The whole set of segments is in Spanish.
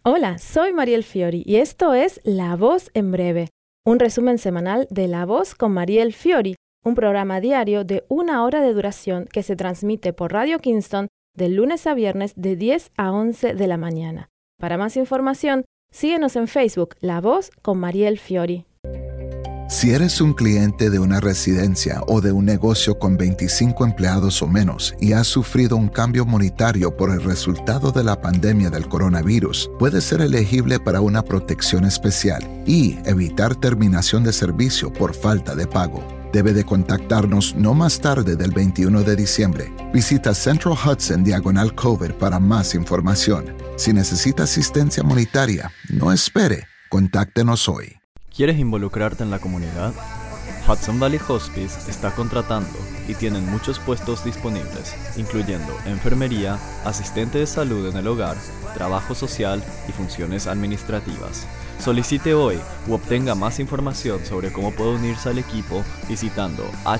Hola, soy Mariel Fiori y esto es La Voz en Breve, un resumen semanal de La Voz con Mariel Fiori, un programa diario de 1 hora de duración que se transmite por Radio Kingston de lunes a viernes de 10 a 11 de la mañana. Para más información, síguenos en Facebook, La Voz con Mariel Fiori. Si eres un cliente de una residencia o de un negocio con 25 empleados o menos y has sufrido un cambio monetario por el resultado de la pandemia del coronavirus, puedes ser elegible para una protección especial y evitar terminación de servicio por falta de pago. Debe de contactarnos no más tarde del 21 de diciembre. Visita Central Hudson Diagonal Cover para más información. Si necesita asistencia monetaria, no espere. Contáctenos hoy. ¿Quieres involucrarte en la comunidad? Hudson Valley Hospice está contratando y tienen muchos puestos disponibles, incluyendo enfermería, asistente de salud en el hogar, trabajo social y funciones administrativas. Solicite hoy u obtenga más información sobre cómo puede unirse al equipo visitando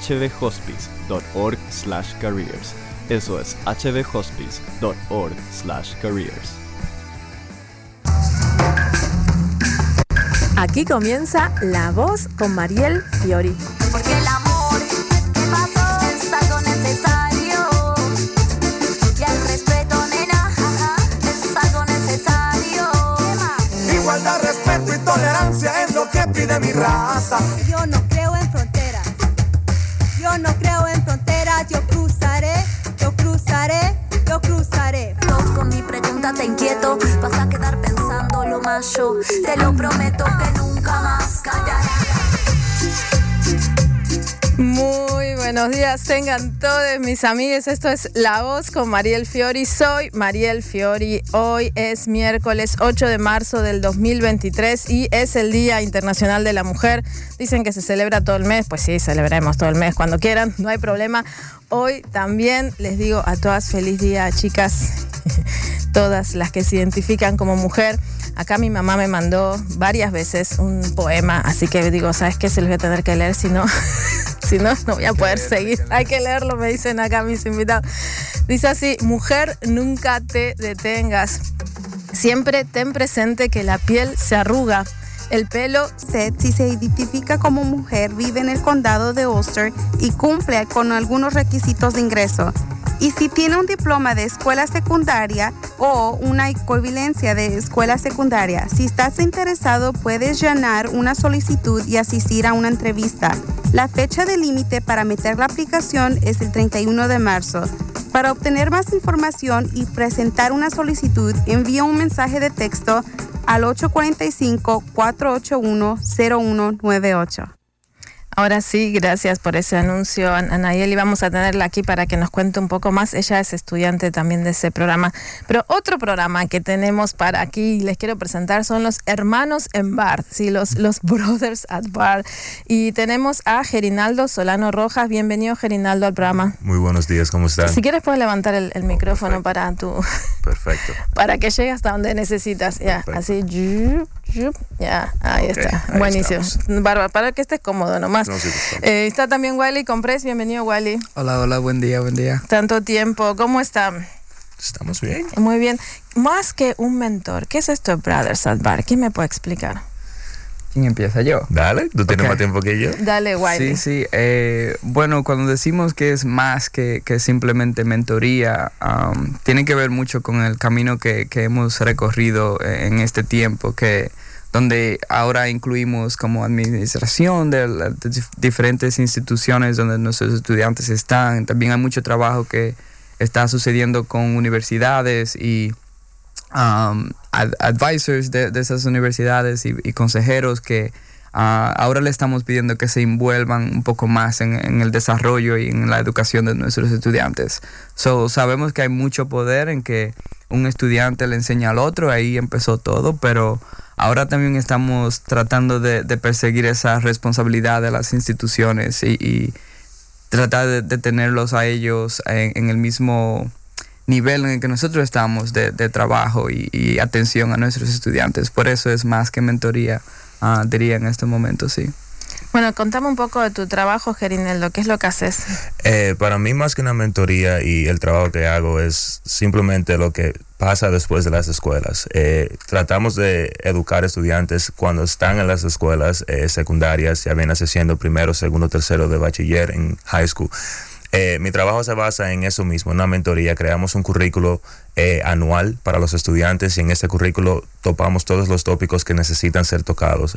hvhospice.org/careers. Eso es hvhospice.org/careers. Aquí comienza La Voz con Mariel Fiori. Porque el amor que pasó es algo necesario. Y el respeto, nena, es algo necesario. Igualdad, respeto y tolerancia es lo que pide mi raza. Yo no creo en fronteras. Yo no creo en fronteras. Yo cruzaré, yo cruzaré, yo cruzaré. Con mi pregunta te inquieto. Vas a quedar pensando lo más yo. Te lo prometo que nunca más callaré. Muy buenos días, tengan todos mis amigos. Esto es La Voz con Mariel Fiori. Soy Mariel Fiori. Hoy es miércoles 8 de marzo del 2023 y es el Día Internacional de la Mujer. Dicen que se celebra todo el mes. Pues sí, celebremos todo el mes cuando quieran, no hay problema. Hoy también les digo a todas feliz día, chicas, todas las que se identifican como mujer. Acá mi mamá me mandó varias veces un poema, así que digo, ¿sabes qué? Se los voy a tener que leer, si no, no voy a poder seguir. Hay que leerlo, me dicen acá mis invitados. Dice así: mujer, nunca te detengas. Siempre ten presente que la piel se arruga. El pelo, si se identifica como mujer, vive en el condado de Ulster y cumple con algunos requisitos de ingreso. Y si tiene un diploma de escuela secundaria o una equivalencia de escuela secundaria, si estás interesado, puedes llenar una solicitud y asistir a una entrevista. La fecha de límite para meter la aplicación es el 31 de marzo. Para obtener más información y presentar una solicitud, envía un mensaje de texto al 845-481-0198. ahora sí, gracias por ese anuncio, Anayeli. Vamos a tenerla aquí para que nos cuente un poco más. Ella es estudiante también de ese programa. Pero otro programa que tenemos para aquí, les quiero presentar, son los Hermanos en Bar, ¿sí? Los Brothers at Bar. Y tenemos a Gerinaldo Solano Rojas. Bienvenido, Gerinaldo, al programa. Muy buenos días, ¿cómo están? Si quieres puedes levantar el micrófono para tu... Perfecto. Para que llegue hasta donde necesitas. Ya, así. Ya, ahí está. Ahí buenísimo. estamos. Bárbaro, para que estés cómodo nomás. No, sí, está también Wally Comprés. Bienvenido, Wally. Hola, buen día. Tanto tiempo. ¿Cómo está? Estamos bien. Muy bien. Más que un mentor, ¿qué es esto de Brothers at Bar? ¿Quién me puede explicar? ¿Quién empieza? Yo. Dale, tú tienes más tiempo que yo. Dale, Wally. Sí. Bueno, cuando decimos que es más que simplemente mentoría, tiene que ver mucho con el camino que hemos recorrido en este tiempo, donde ahora incluimos como administración de las diferentes instituciones donde nuestros estudiantes están. También hay mucho trabajo que está sucediendo con universidades y advisors de esas universidades y consejeros que ahora le estamos pidiendo que se envuelvan un poco más en el desarrollo y en la educación de nuestros estudiantes. Sabemos que hay mucho poder en que un estudiante le enseña al otro, ahí empezó todo, pero ahora también estamos tratando de perseguir esa responsabilidad de las instituciones y tratar de tenerlos a ellos en el mismo nivel en el que nosotros estamos de trabajo y atención a nuestros estudiantes. Por eso es más que mentoría, diría en este momento, sí. Bueno, contame un poco de tu trabajo, Gerinaldo. ¿Qué es lo que haces? Para mí, más que una mentoría y el trabajo que hago es simplemente lo que pasa después de las escuelas. Tratamos de educar estudiantes cuando están en las escuelas secundarias, ya viene haciendo primero, segundo, tercero de bachiller en high school. Mi trabajo se basa en eso mismo, en una mentoría. Creamos un currículo anual para los estudiantes y en ese currículo topamos todos los tópicos que necesitan ser tocados,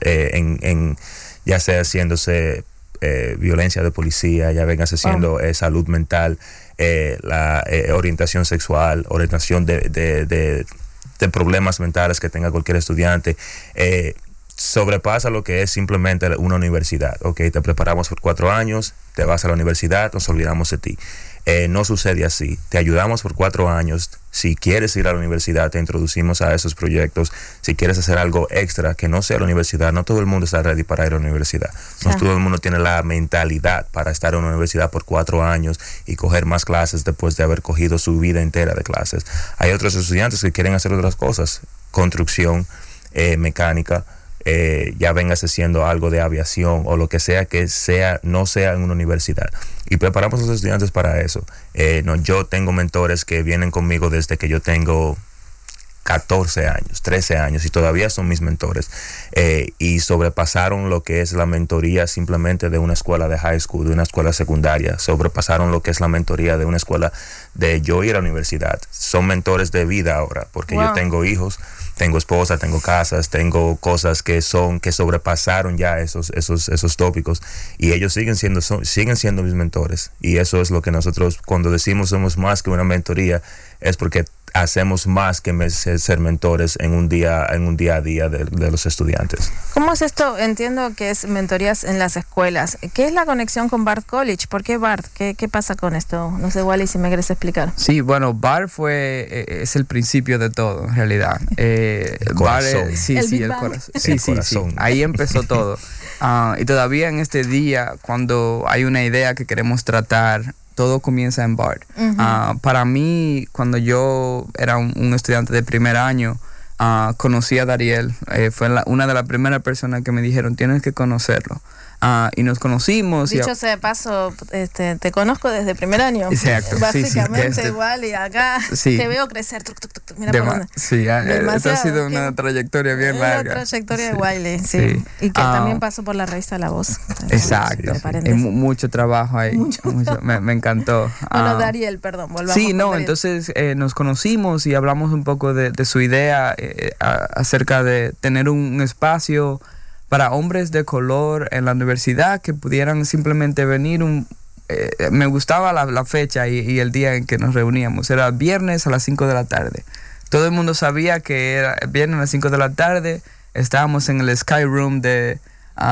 ya sea haciéndose violencia de policía, ya vengas haciendo salud mental, la orientación sexual, orientación de problemas mentales que tenga cualquier estudiante. Sobrepasa lo que es simplemente una universidad. Ok, te preparamos por 4 años, te vas a la universidad, nos olvidamos de ti. No sucede así. Te ayudamos por 4 años. Si quieres ir a la universidad, te introducimos a esos proyectos. Si quieres hacer algo extra que no sea la universidad, no todo el mundo está ready para ir a la universidad. No todo el mundo tiene la mentalidad para estar en una universidad por 4 años y coger más clases después de haber cogido su vida entera de clases. Hay otros estudiantes que quieren hacer otras cosas, construcción, mecánica, ya vengas haciendo algo de aviación o lo que sea no sea en una universidad, y preparamos a los estudiantes para eso. Yo tengo mentores que vienen conmigo desde que yo tengo 14 años, 13 años y todavía son mis mentores, y sobrepasaron lo que es la mentoría simplemente de una escuela de high school, de una escuela secundaria, sobrepasaron lo que es la mentoría de una escuela de yo ir a la universidad. Son mentores de vida ahora, porque yo tengo hijos, tengo esposa, tengo casas, tengo cosas que sobrepasaron ya esos tópicos, y ellos siguen siendo mis mentores. Y eso es lo que nosotros, cuando decimos somos más que una mentoría, es porque hacemos más que ser mentores en un día a día de los estudiantes. ¿Cómo es esto? Entiendo que es mentorías en las escuelas. ¿Qué es la conexión con Bard College? ¿Por qué Bard? ¿Qué pasa con esto? No sé, Wally, si me quieres explicar. Sí, bueno, Bard es el principio de todo, en realidad. El corazón. El corazón. Ahí empezó todo. Y todavía en este día, cuando hay una idea que queremos tratar, todo comienza en Bard. Para mí, cuando yo era un estudiante de primer año, conocí a Dariel. Fue una de las primeras personas que me dijeron, tienes que conocerlo. Y nos conocimos. Dicho sea de paso, te conozco desde primer año. Exacto. Básicamente igual, y acá te veo crecer. Mira por dónde. Sí, esta ha sido una trayectoria bien larga. Una trayectoria de Wiley, sí. Y que también pasó por la revista La Voz. Exacto. Mucho trabajo ahí. Me encantó. Bueno, Dariel, perdón, volvamos. Sí, entonces nos conocimos y hablamos un poco de su idea acerca de tener un espacio para hombres de color en la universidad que pudieran simplemente venir. Me gustaba la fecha y el día en que nos reuníamos. Era viernes a las 5 de la tarde. Todo el mundo sabía que era viernes a las 5 de la tarde. Estábamos en el Sky Room del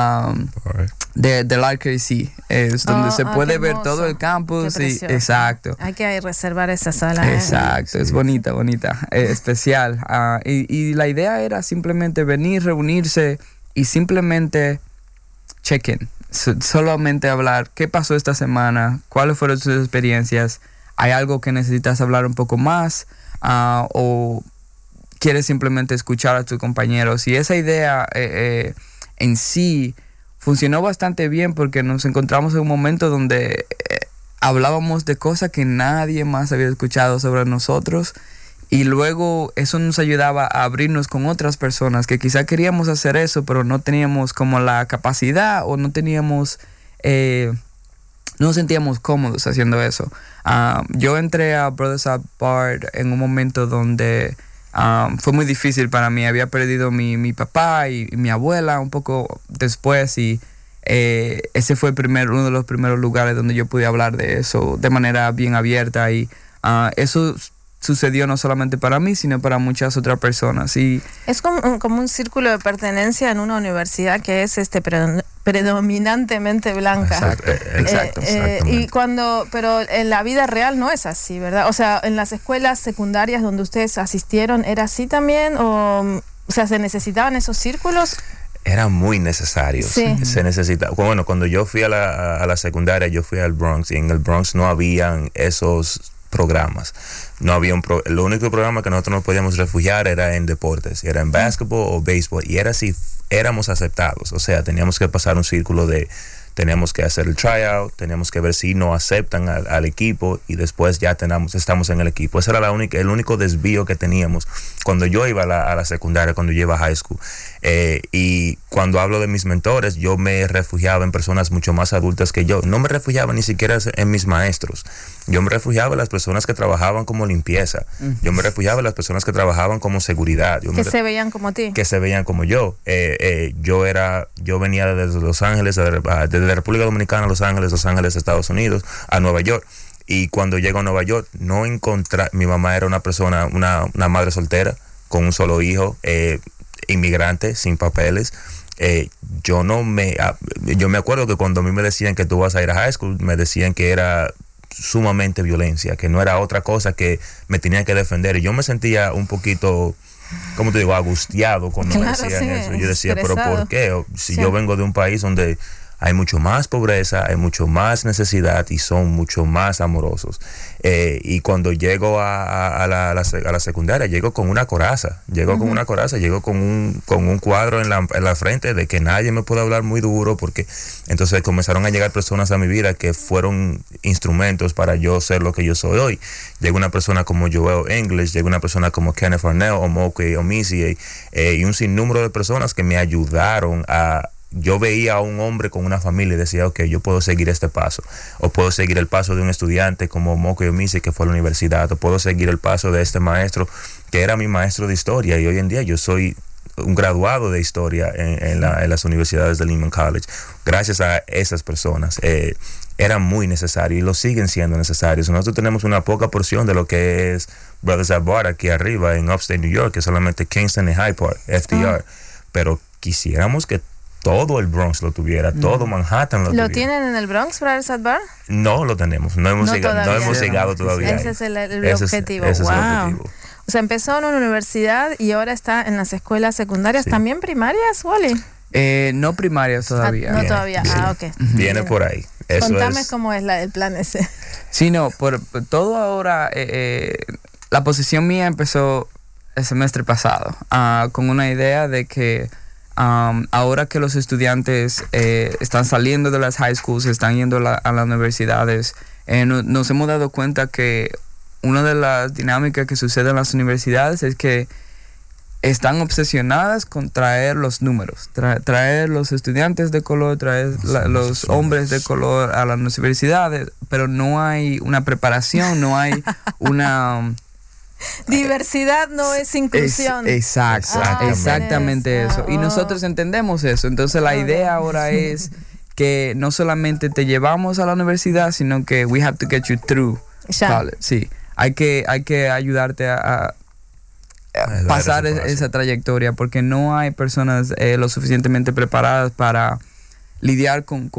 RKC, es donde se puede ver todo el campus. Exacto. Hay que reservar esa sala. Exacto, es bonita, especial. Y la idea era simplemente venir, reunirse y simplemente check-in, solamente hablar qué pasó esta semana, cuáles fueron sus experiencias, hay algo que necesitas hablar un poco más, o quieres simplemente escuchar a tus compañeros. Y esa idea en sí funcionó bastante bien, porque nos encontramos en un momento donde hablábamos de cosas que nadie más había escuchado sobre nosotros. Y luego eso nos ayudaba a abrirnos con otras personas que quizá queríamos hacer eso, pero no teníamos como la capacidad, o no teníamos, no nos sentíamos cómodos haciendo eso. Yo entré a Brothers at Bard en un momento donde fue muy difícil para mí. Había perdido mi papá y mi abuela un poco después, y ese fue uno de los primeros lugares donde yo pude hablar de eso de manera bien abierta, y eso sucedió no solamente para mí, sino para muchas otras personas. Y es como un círculo de pertenencia en una universidad que es predominantemente blanca. Exacto. Pero en la vida real no es así, ¿verdad? O sea, en las escuelas secundarias donde ustedes asistieron, ¿era así también? O sea, ¿se necesitaban esos círculos? Eran muy necesarios. Sí. Se necesita. Bueno, cuando yo fui a la secundaria, yo fui al Bronx, y en el Bronx no habían esos programas. No había el único programa que nosotros nos podíamos refugiar era en deportes, era en básquetbol o béisbol, y era si éramos aceptados. O sea, teníamos que pasar un círculo de tenemos que hacer el tryout, tenemos que ver si nos aceptan al equipo y después ya estamos en el equipo. Ese era el único desvío que teníamos cuando yo iba a la secundaria, cuando yo iba a high school. Y cuando hablo de mis mentores, yo me refugiaba en personas mucho más adultas que yo. No me refugiaba ni siquiera en mis maestros. Yo me refugiaba en las personas que trabajaban como limpieza. Yo me refugiaba en las personas que trabajaban como seguridad. Se veían como ti. Que se veían como yo. Yo venía desde Los Ángeles, desde República Dominicana a Los Ángeles, Estados Unidos, a Nueva York. Y cuando llego a Nueva York, mi mamá era una persona, una madre soltera, con un solo hijo, inmigrante, sin papeles. Yo me acuerdo que cuando a mí me decían que tú vas a ir a high school, me decían que era sumamente violencia, que no era otra cosa, que me tenían que defender. Y yo me sentía un poquito, ¿cómo te digo?, angustiado cuando me decían eso. Yo decía, ¿pero por qué? Si yo vengo de un país donde hay mucho más pobreza, hay mucho más necesidad y son mucho más amorosos. Y cuando llego a la secundaria, llego con una coraza. Llego con un cuadro en la frente de que nadie me puede hablar muy duro, porque entonces comenzaron a llegar personas a mi vida que fueron instrumentos para yo ser lo que yo soy hoy. Llegó una persona como Joel English, llegó una persona como Kenneth Arnell, Omoke Omisi, y un sinnúmero de personas que me ayudaron a... Yo veía a un hombre con una familia y decía, ok, yo puedo seguir este paso, o puedo seguir el paso de un estudiante como Moko Yomisi, que fue a la universidad, o puedo seguir el paso de este maestro que era mi maestro de historia, y hoy en día yo soy un graduado de historia en las universidades de Lehman College. Gracias a esas personas era muy necesario y lo siguen siendo necesarios. Nosotros tenemos una poca porción de lo que es Brothers at Bar aquí arriba en Upstate New York, que es solamente Kingston y Hyde Park, FDR, pero quisiéramos que todo el Bronx lo tuviera, todo Manhattan lo tuviera. ¿Lo tienen en el Bronx, Brothers at Bar? No lo tenemos, no hemos llegado todavía. Ese es el objetivo. Ese es el objetivo. O sea, empezó en una universidad y ahora está en las escuelas secundarias, ¿también primarias, Wally? No primarias todavía. No todavía, ok. Viene por ahí. Contame cómo es el plan ese. Sí, no, por todo ahora, la posición mía empezó el semestre pasado, con una idea de que ahora que los estudiantes están saliendo de las high schools, están yendo a las universidades, nos hemos dado cuenta que una de las dinámicas que sucede en las universidades es que están obsesionadas con traer los números, traer los estudiantes de color, traer los hombres de color a las universidades, pero no hay una preparación, no hay una... Diversidad no es inclusión. Exactamente eso. Y nosotros entendemos eso. Entonces la idea ahora es que no solamente te llevamos a la universidad, sino que we have to get you through college. Sí, hay que ayudarte a pasar esa trayectoria, porque no hay personas lo suficientemente preparadas para lidiar con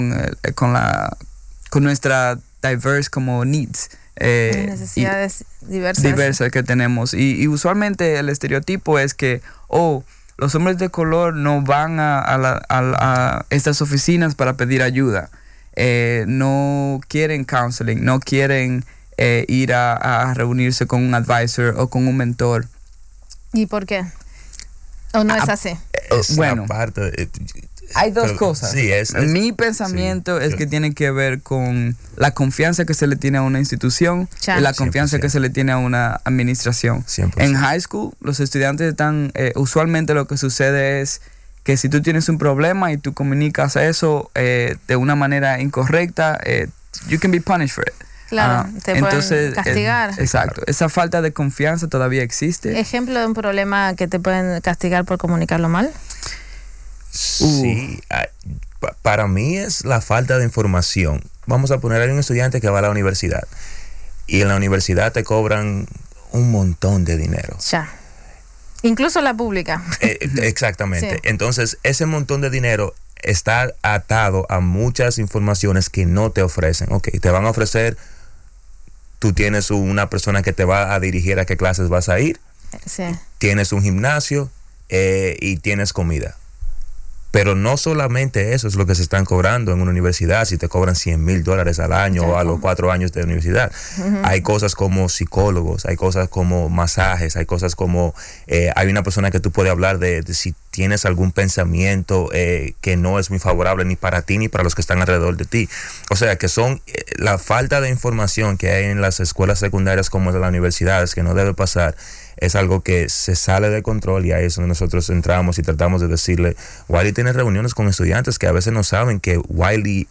nuestra diverse como needs. Necesidades diversas que tenemos, y usualmente el estereotipo es que los hombres de color no van a estas oficinas para pedir ayuda, no quieren counseling, no quieren ir a reunirse con un advisor o con un mentor. ¿Y por qué? ¿O no es así? Bueno, hay dos cosas. Sí, mi pensamiento es que tiene que ver con la confianza que se le tiene a una institución y la confianza 100%. Que se le tiene a una administración. 100%. En high school, los estudiantes están, usualmente lo que sucede es que si tú tienes un problema y tú comunicas eso de una manera incorrecta, you can be punished for it. Claro, te pueden castigar. Exacto. Esa falta de confianza todavía existe. ¿Ejemplo de un problema que te pueden castigar por comunicarlo mal? Sí, para mí es la falta de información. Vamos a poner a un estudiante que va a la universidad y en la universidad te cobran un montón de dinero. Ya. Incluso la pública. Exactamente. Sí. Entonces, ese montón de dinero está atado a muchas informaciones que no te ofrecen. Ok, te van a ofrecer, tú tienes una persona que te va a dirigir a qué clases vas a ir. Sí. Tienes un gimnasio y tienes comida. Pero no solamente eso es lo que se están cobrando en una universidad, si te cobran $100,000 al año o a los 4 años de universidad. Hay cosas como psicólogos, hay cosas como masajes, hay cosas como, hay una persona que tú puedes hablar de si tienes algún pensamiento que no es muy favorable ni para ti ni para los que están alrededor de ti. O sea, que son la falta de información que hay en las escuelas secundarias como en las universidades, que no debe pasar, es algo que se sale de control, y ahí es donde nosotros entramos y tratamos de decirle, Wiley tiene reuniones con estudiantes que a veces no saben que Wiley...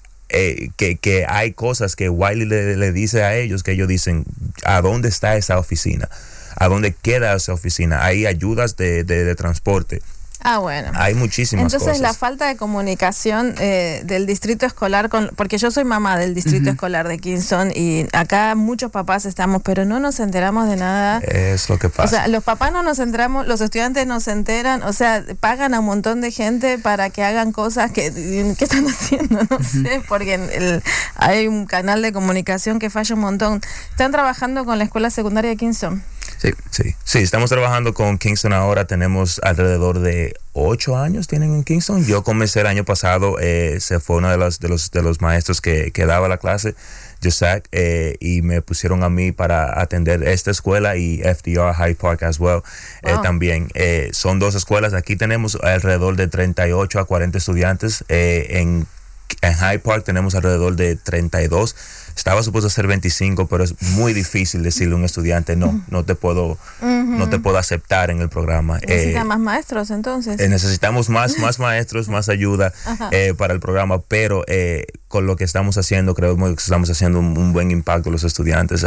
que hay cosas que Wiley le dice a ellos, que ellos dicen, ¿a dónde está esa oficina? ¿A dónde queda esa oficina? Hay ayudas de transporte. Ah, bueno. Hay muchísimas Entonces, cosas. la falta de comunicación del distrito escolar, porque yo soy mamá del distrito escolar de Kingston, y acá muchos papás estamos, pero no nos enteramos de nada. Es lo que pasa. O sea, los papás no nos enteramos, los estudiantes no se enteran, o sea, pagan a un montón de gente para que hagan cosas que están haciendo, no sé, porque hay un canal de comunicación que falla un montón. ¿Están trabajando con la escuela secundaria de Kingston? Sí, estamos trabajando con Kingston ahora. Tenemos alrededor de 8 años tienen en Kingston. Yo comencé el año pasado, se fue uno de los maestros que daba la clase, Joseph, y me pusieron a mí para atender esta escuela y FDR Hyde Park as well. También son 2 escuelas. Aquí tenemos alrededor de 38 a 40 estudiantes. En Hyde Park tenemos alrededor de 32. Estaba supuesto ser 25, pero es muy difícil decirle a un estudiante, no te puedo aceptar en el programa. ¿Necesitan más maestros entonces? Necesitamos más maestros, más ayuda para el programa, pero con lo que estamos haciendo, creo que estamos haciendo un buen impacto a los estudiantes.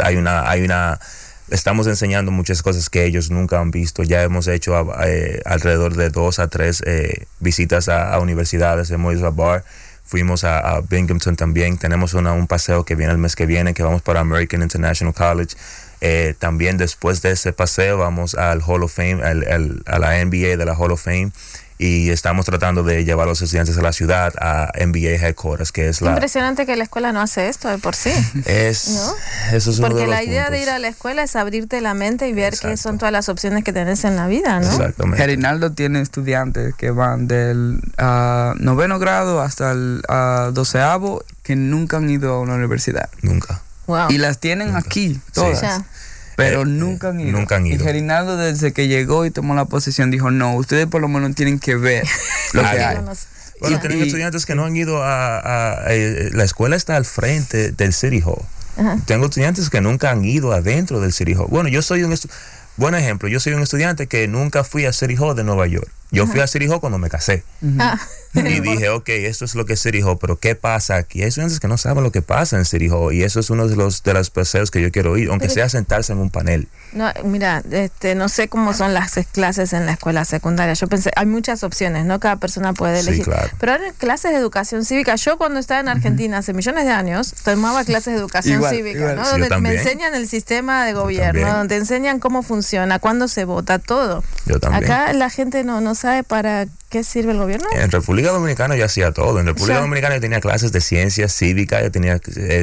Estamos enseñando muchas cosas que ellos nunca han visto. Ya hemos hecho alrededor de 2 a 3 visitas a universidades. Hemos ido a Bar. Fuimos a Binghamton también. Tenemos un paseo que viene el mes que viene, que vamos para American International College. También después de ese paseo vamos al Hall of Fame, a la NBA de la Hall of Fame. Y estamos tratando de llevar a los estudiantes a la ciudad, a NBA Headquarters, que es impresionante que la escuela no hace esto de por sí. ¿No? Eso es uno porque de los la idea puntos. de ir a la escuela es abrirte la mente y ver Exacto. qué son todas las opciones que tenés en la vida, ¿no? Exactamente. Gerinaldo tiene estudiantes que van del 9º grado hasta el 12º que nunca han ido a una universidad. Nunca. Wow. Y las tienen aquí, todas. Ya. Pero nunca han ido. Nunca han ido. Y Gerinaldo, desde que llegó y tomó la posición, dijo, no, ustedes por lo menos tienen que ver lo que hay. Bueno, tenemos estudiantes que no han ido la escuela está al frente del City Hall. Tengo estudiantes que nunca han ido adentro del City Hall. Bueno, yo soy buen ejemplo, yo soy un estudiante que nunca fui a City Hall de Nueva York. Yo fui a City Hall cuando me casé. Y dije, ok, esto es lo que es City Hall, pero ¿qué pasa aquí? Hay estudiantes que no saben lo que pasa en City Hall, y eso es uno de los paseos que yo quiero ir, aunque sea sentarse en un panel. No, mira, no sé cómo son las clases en la escuela secundaria. Yo pensé, hay muchas opciones, ¿no? Cada persona puede elegir. Sí, claro. Pero hay clases de educación cívica. Yo cuando estaba en Argentina hace millones de años, tomaba clases de educación cívica, ¿no? Sí, donde yo también. me enseñan el sistema de gobierno, donde te enseñan cómo funciona, cuándo se vota, todo. Yo también. Acá la gente no sabe para qué sirve el gobierno. En República Dominicana yo hacía todo. En República Dominicana yo tenía clases de ciencia cívica, yo tenía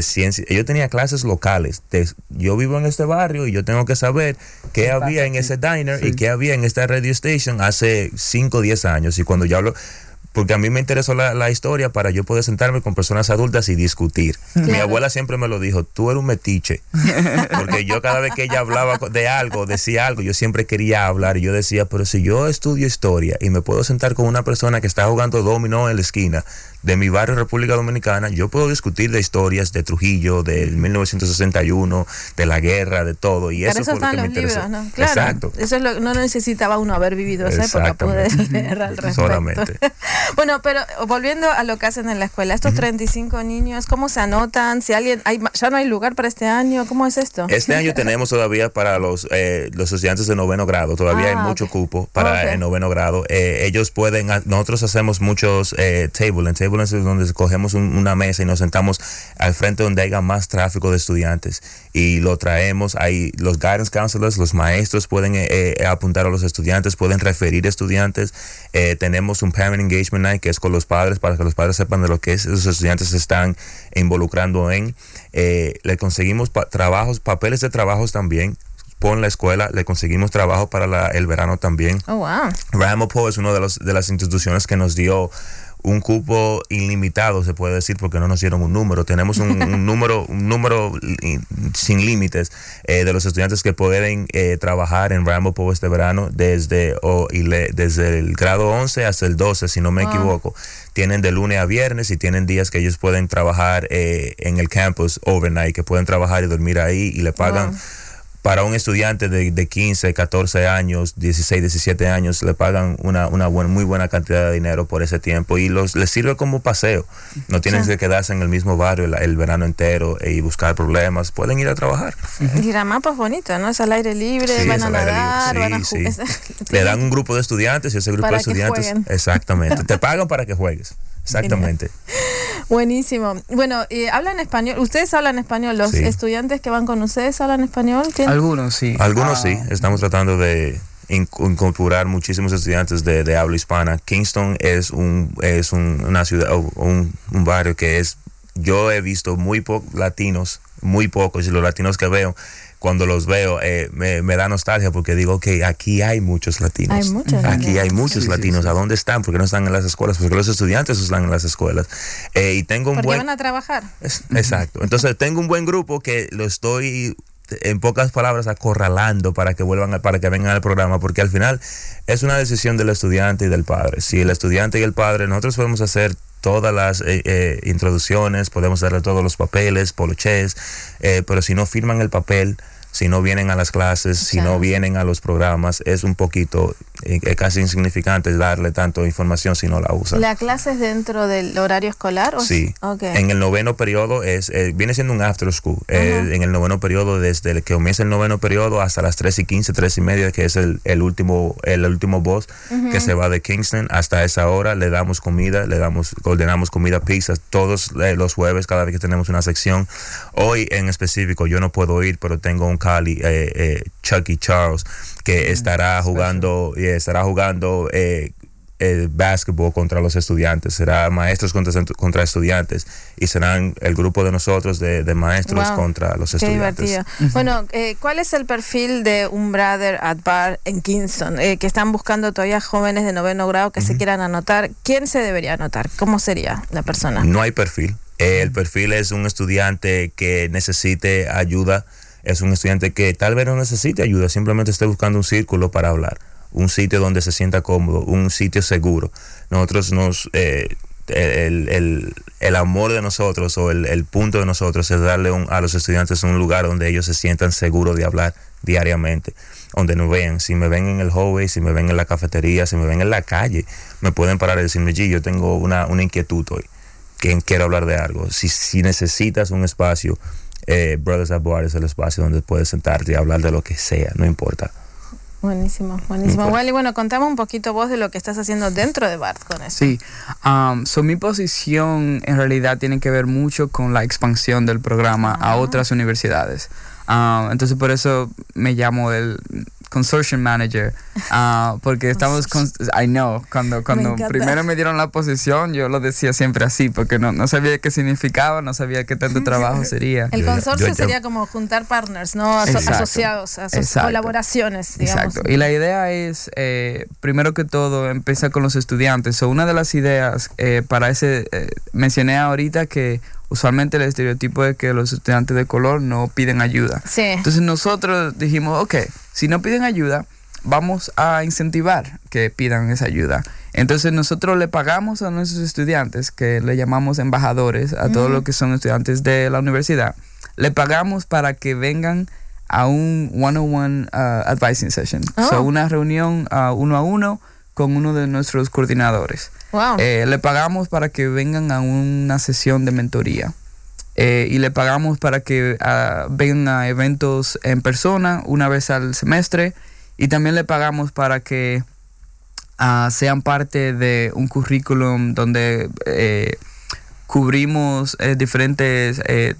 clases locales. Yo vivo en este barrio y yo tengo que saber qué había en ese diner y qué había en esta radio station hace 5 o 10 años. Y cuando yo hablo, porque a mí me interesó la historia para yo poder sentarme con personas adultas y discutir. Claro. Mi abuela siempre me lo dijo, tú eres un metiche. Porque yo cada vez que ella hablaba de algo, decía algo, yo siempre quería hablar. Y yo decía, pero si yo estudio historia y me puedo sentar con una persona que está jugando dominó en la esquina de mi barrio República Dominicana, yo puedo discutir de historias de Trujillo, del 1961, de la guerra, de todo. Y pero eso fue lo que me interesó. Libros, ¿no? Claro, exacto. Eso es no necesitaba uno haber vivido esa época, poder leer al respecto. Solamente. Bueno, pero volviendo a lo que hacen en la escuela, estos 35 niños, ¿cómo se anotan? Si alguien ya no hay lugar para este año, ¿cómo es esto? Este año tenemos todavía para los estudiantes de 9º grado, todavía hay mucho cupo para el 9º grado. Ellos pueden, nosotros hacemos muchos table es donde cogemos una mesa y nos sentamos al frente donde haya más tráfico de estudiantes y lo traemos. Ahí los guidance counselors, los maestros pueden apuntar a los estudiantes, pueden referir estudiantes. Tenemos un parent engagement night que es con los padres para que los padres sepan de lo que esos estudiantes se están involucrando en. Le conseguimos papeles de trabajos también por la escuela, le conseguimos trabajo para el verano también. Oh, wow. Ramapo es una de las instituciones que nos dio un cupo ilimitado, se puede decir, porque no nos dieron un número. Tenemos un número sin límites de los estudiantes que pueden trabajar en Rambo Power este verano desde el grado 11 hasta el 12, si no me equivoco. Tienen de lunes a viernes y tienen días que ellos pueden trabajar en el campus overnight, que pueden trabajar y dormir ahí y le pagan. Para un estudiante de 15, 14 años, 16, 17 años, le pagan una muy buena cantidad de dinero por ese tiempo y les sirve como paseo. No tienen que quedarse en el mismo barrio el verano entero y buscar problemas. Pueden ir a trabajar. Y Ramapa es bonito, ¿no? Es al aire libre, van a nadar, van a jugar. Le dan un grupo de estudiantes y ese grupo de estudiantes... Exactamente. Te pagan para que juegues. Exactamente. Buenísimo. Bueno, ¿hablan español? ¿Ustedes hablan español? ¿Los estudiantes que van con ustedes hablan español? Algunos sí. Algunos sí. Estamos tratando de incorporar muchísimos estudiantes de habla hispana. Kingston es una ciudad, un barrio que yo he visto muy pocos latinos, muy pocos, y los latinos que veo, cuando los veo, me da nostalgia porque digo que aquí hay muchos latinos. Aquí hay muchos latinos. ¿A dónde están? ¿Por qué no están en las escuelas? Porque los estudiantes están en las escuelas. Y tengo porque van a trabajar. Exacto. Entonces tengo un buen grupo que lo estoy, en pocas palabras, acorralando para que vengan al programa, porque al final es una decisión del estudiante y del padre. Si el estudiante y el padre, nosotros podemos hacer todas las introducciones, podemos darle todos los papeles, polochés, pero si no firman el papel, si no vienen a las clases, si no vienen a los programas, es un poquito casi insignificante darle tanto información si no la usan. ¿La clase es dentro del horario escolar? Sí. En el noveno periodo viene siendo un after school. En el noveno periodo, desde el que comienza el noveno periodo hasta las 3:15, 3:30, que es el último bus que se va de Kingston. Hasta esa hora le damos comida, ordenamos comida, pizzas, todos los jueves, cada vez que tenemos una sección. Hoy en específico yo no puedo ir, pero tengo un Cali, Chucky Charles, que estará jugando básquetbol contra los estudiantes. Será maestros contra estudiantes y serán el grupo de nosotros de maestros contra los estudiantes. Qué divertido. Bueno, ¿cuál es el perfil de un Brother at Bar en Kingston? Que están buscando todavía jóvenes de noveno grado que se quieran anotar. ¿Quién se debería anotar? ¿Cómo sería la persona? No hay perfil. El perfil es un estudiante que necesite ayuda. Es un estudiante que tal vez no necesite ayuda, simplemente esté buscando un círculo para hablar, un sitio donde se sienta cómodo, un sitio seguro. Nosotros el amor de nosotros o el punto de nosotros es darle a los estudiantes un lugar donde ellos se sientan seguros de hablar diariamente, donde nos vean. Si me ven en el hallway, si me ven en la cafetería, si me ven en la calle, me pueden parar y decirme, yo tengo una inquietud hoy, que quiero hablar de algo. Si necesitas un espacio, Brothers at Bar es el espacio donde puedes sentarte y hablar de lo que sea, no importa. Buenísimo. Wally, bueno, contame un poquito vos de lo que estás haciendo dentro de BART con eso. Sí, mi posición en realidad tiene que ver mucho con la expansión del programa a otras universidades. Entonces por eso me llamo el Consortium Manager, porque estamos cuando primero me dieron la posición, yo lo decía siempre así, porque no sabía qué significaba, no sabía qué tanto trabajo sería. El consorcio sería como juntar partners, ¿no? Asociados, colaboraciones, digamos. Exacto. Y la idea es, primero que todo, empezar con los estudiantes. Una de las ideas para mencioné ahorita que usualmente el estereotipo es que los estudiantes de color no piden ayuda. Sí. Entonces nosotros dijimos, si no piden ayuda, vamos a incentivar que pidan esa ayuda. Entonces nosotros le pagamos a nuestros estudiantes, que le llamamos embajadores, a todos los que son estudiantes de la universidad, le pagamos para que vengan a un one-on-one advising session. Una reunión uno a uno con uno de nuestros coordinadores. Wow. Le pagamos para que vengan a una sesión de mentoría. Y le pagamos para que vengan a eventos en persona una vez al semestre. Y también le pagamos para que sean parte de un currículum donde cubrimos diferentes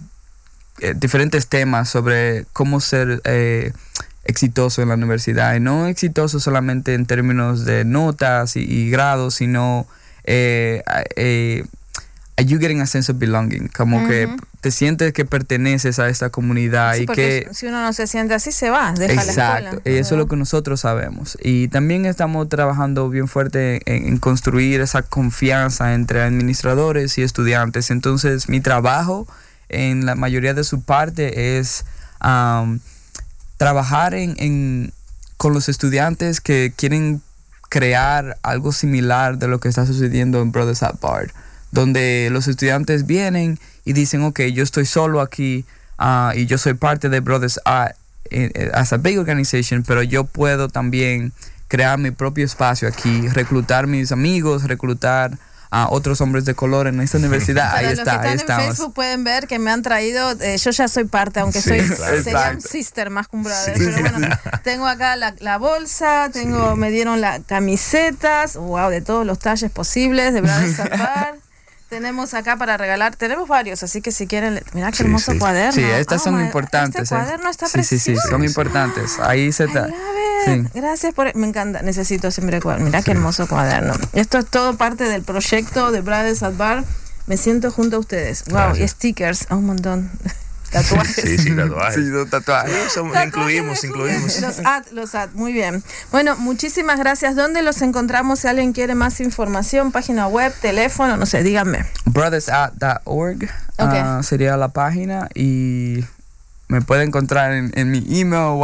temas sobre cómo ser exitoso en la universidad. Y no exitoso solamente en términos de notas y grados, sino you getting a sense of belonging, como que te sientes que perteneces a esta comunidad. Sí, y porque que si uno no se siente así, se va, deja la escuela. exacto, y eso es lo que nosotros sabemos. Y también estamos trabajando bien fuerte en construir esa confianza entre administradores y estudiantes. Entonces, mi trabajo en la mayoría de su parte es trabajar con los estudiantes que quieren crear algo similar de lo que está sucediendo en Brothers at Bard, donde los estudiantes vienen y dicen, ok, yo estoy solo aquí y yo soy parte de Brothers At as a big organization, pero yo puedo también crear mi propio espacio aquí, reclutar mis amigos, reclutar a otros hombres de color en esta universidad. Para ahí los está, que ahí están en estamos. Facebook pueden ver que me han traído, yo ya soy parte, aunque Sí, soy claro. sería un Exacto. sister más que un brother, Sí. pero bueno, tengo acá la bolsa, me dieron las camisetas, wow, de todos los talles posibles, de Brothers at Bard. Tenemos acá para regalar, tenemos varios, así que si quieren, mirá qué Sí, hermoso sí. cuaderno. Sí, estas son my- importantes. Este cuaderno está sí, sí, precioso. sí, son importantes. Ahí se está. I love it. Sí. Gracias me encanta, necesito siempre cuaderno. Mirá qué hermoso cuaderno. Esto es todo parte del proyecto de Brothers at Bard. Me siento junto a ustedes. Wow, Gracias. y stickers, un montón. Tatuajes. Sí, tatuajes. Sí, son tatuajes. Tatuajes Incluimos. Los ad, muy bien. Bueno, muchísimas gracias. ¿Dónde los encontramos? Si alguien quiere más información, página web, teléfono, no sé, díganme. brothersat.org Ok. sería la página, y me pueden encontrar en mi email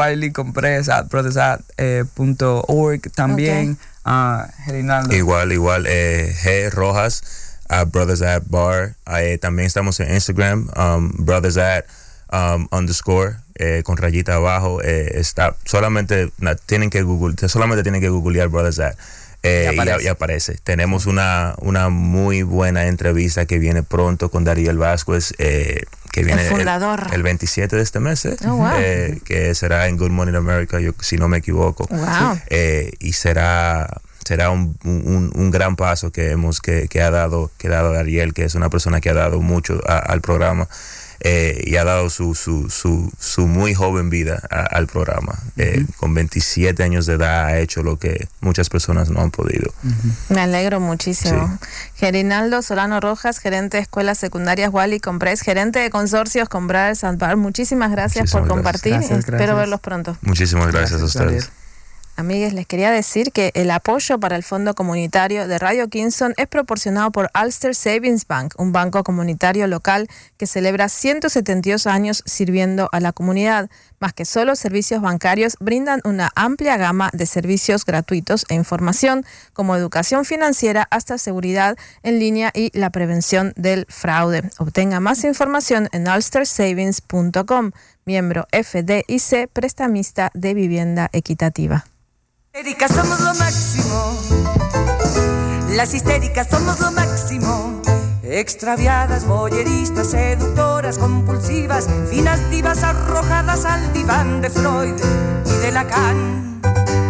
wileycompres@brothersat.org también. Gerinaldo. Igual, G Rojas, Brothers at Bar. También estamos en Instagram, Brothers at _ con rayita abajo. Está solamente tienen que googlear Brothers at. Y aparece. Tenemos una muy buena entrevista que viene pronto con Dariel Vázquez, que viene El fundador. el 27 de este mes, Oh, wow. que será en Good Morning America, si no me equivoco. Wow. Y será un gran paso que ha dado Dariel, que es una persona que ha dado mucho al programa, y ha dado su muy joven vida al programa. Con 27 años de edad ha hecho lo que muchas personas no han podido. Me alegro muchísimo. Sí. Gerinaldo Solano Rojas, gerente de escuelas secundarias Wiley Comprés, gerente de consorcios con Brothers at Bard. Muchísimas gracias por Muchísimas compartir. gracias. Espero Gracias. verlos pronto. Muchísimas gracias a ustedes. Dariel. Amigues, les quería decir que el apoyo para el Fondo Comunitario de Radio Kingston es proporcionado por Ulster Savings Bank, un banco comunitario local que celebra 172 años sirviendo a la comunidad. Más que solo servicios bancarios, brindan una amplia gama de servicios gratuitos e información, como educación financiera hasta seguridad en línea y la prevención del fraude. Obtenga más información en ulstersavings.com, miembro FDIC, prestamista de vivienda equitativa. Histéricas somos lo máximo, las histéricas somos lo máximo, extraviadas, voyeristas, seductoras, compulsivas, finas divas arrojadas al diván de Freud y de Lacan.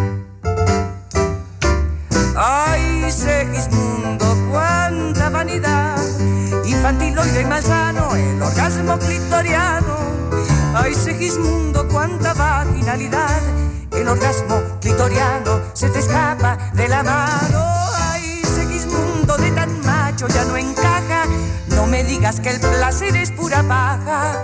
Ay, Segismundo, cuánta vanidad, infantiloide y malsano, el orgasmo clitoriano. Ay, Segismundo, cuánta vaginalidad, el orgasmo clitoriano se te escapa de la mano. Ay, Segismundo, de tan macho ya no encaja. No me digas que el placer es pura paja.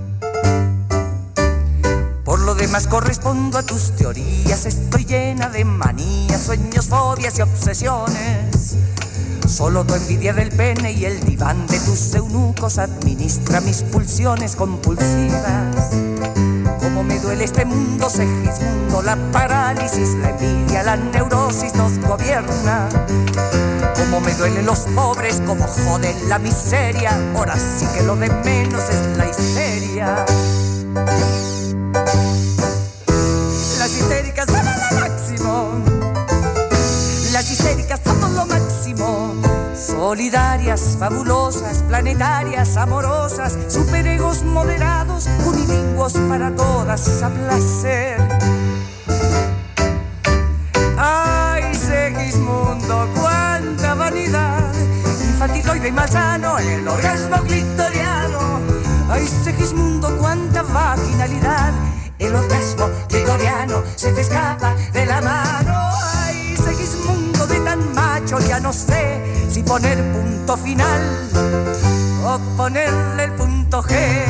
Por lo demás correspondo a tus teorías. Estoy llena de manías, sueños, fobias y obsesiones. Solo tu envidia del pene y el diván de tus eunucos administra mis pulsiones compulsivas. Cómo me duele este mundo, Segismundo, la parálisis, la envidia, la neurosis nos gobierna. Cómo me duelen los pobres, cómo joden la miseria. Ahora sí que lo de menos es la histeria. Las histéricas somos lo máximo. Las histéricas somos lo máximo. Solidarias, fabulosas, planetarias, amorosas, superegos moderados, unilingüos para todas a placer. Ay, Segismundo, cuánta vanidad, infantiloide y malsano, el orgasmo clitoriano. Ay, Segismundo, cuánta vaginalidad, el orgasmo clitoriano se te escapa de la mano. Ay, Segismundo, de tan macho ya no sé si poner punto final o ponerle el punto G.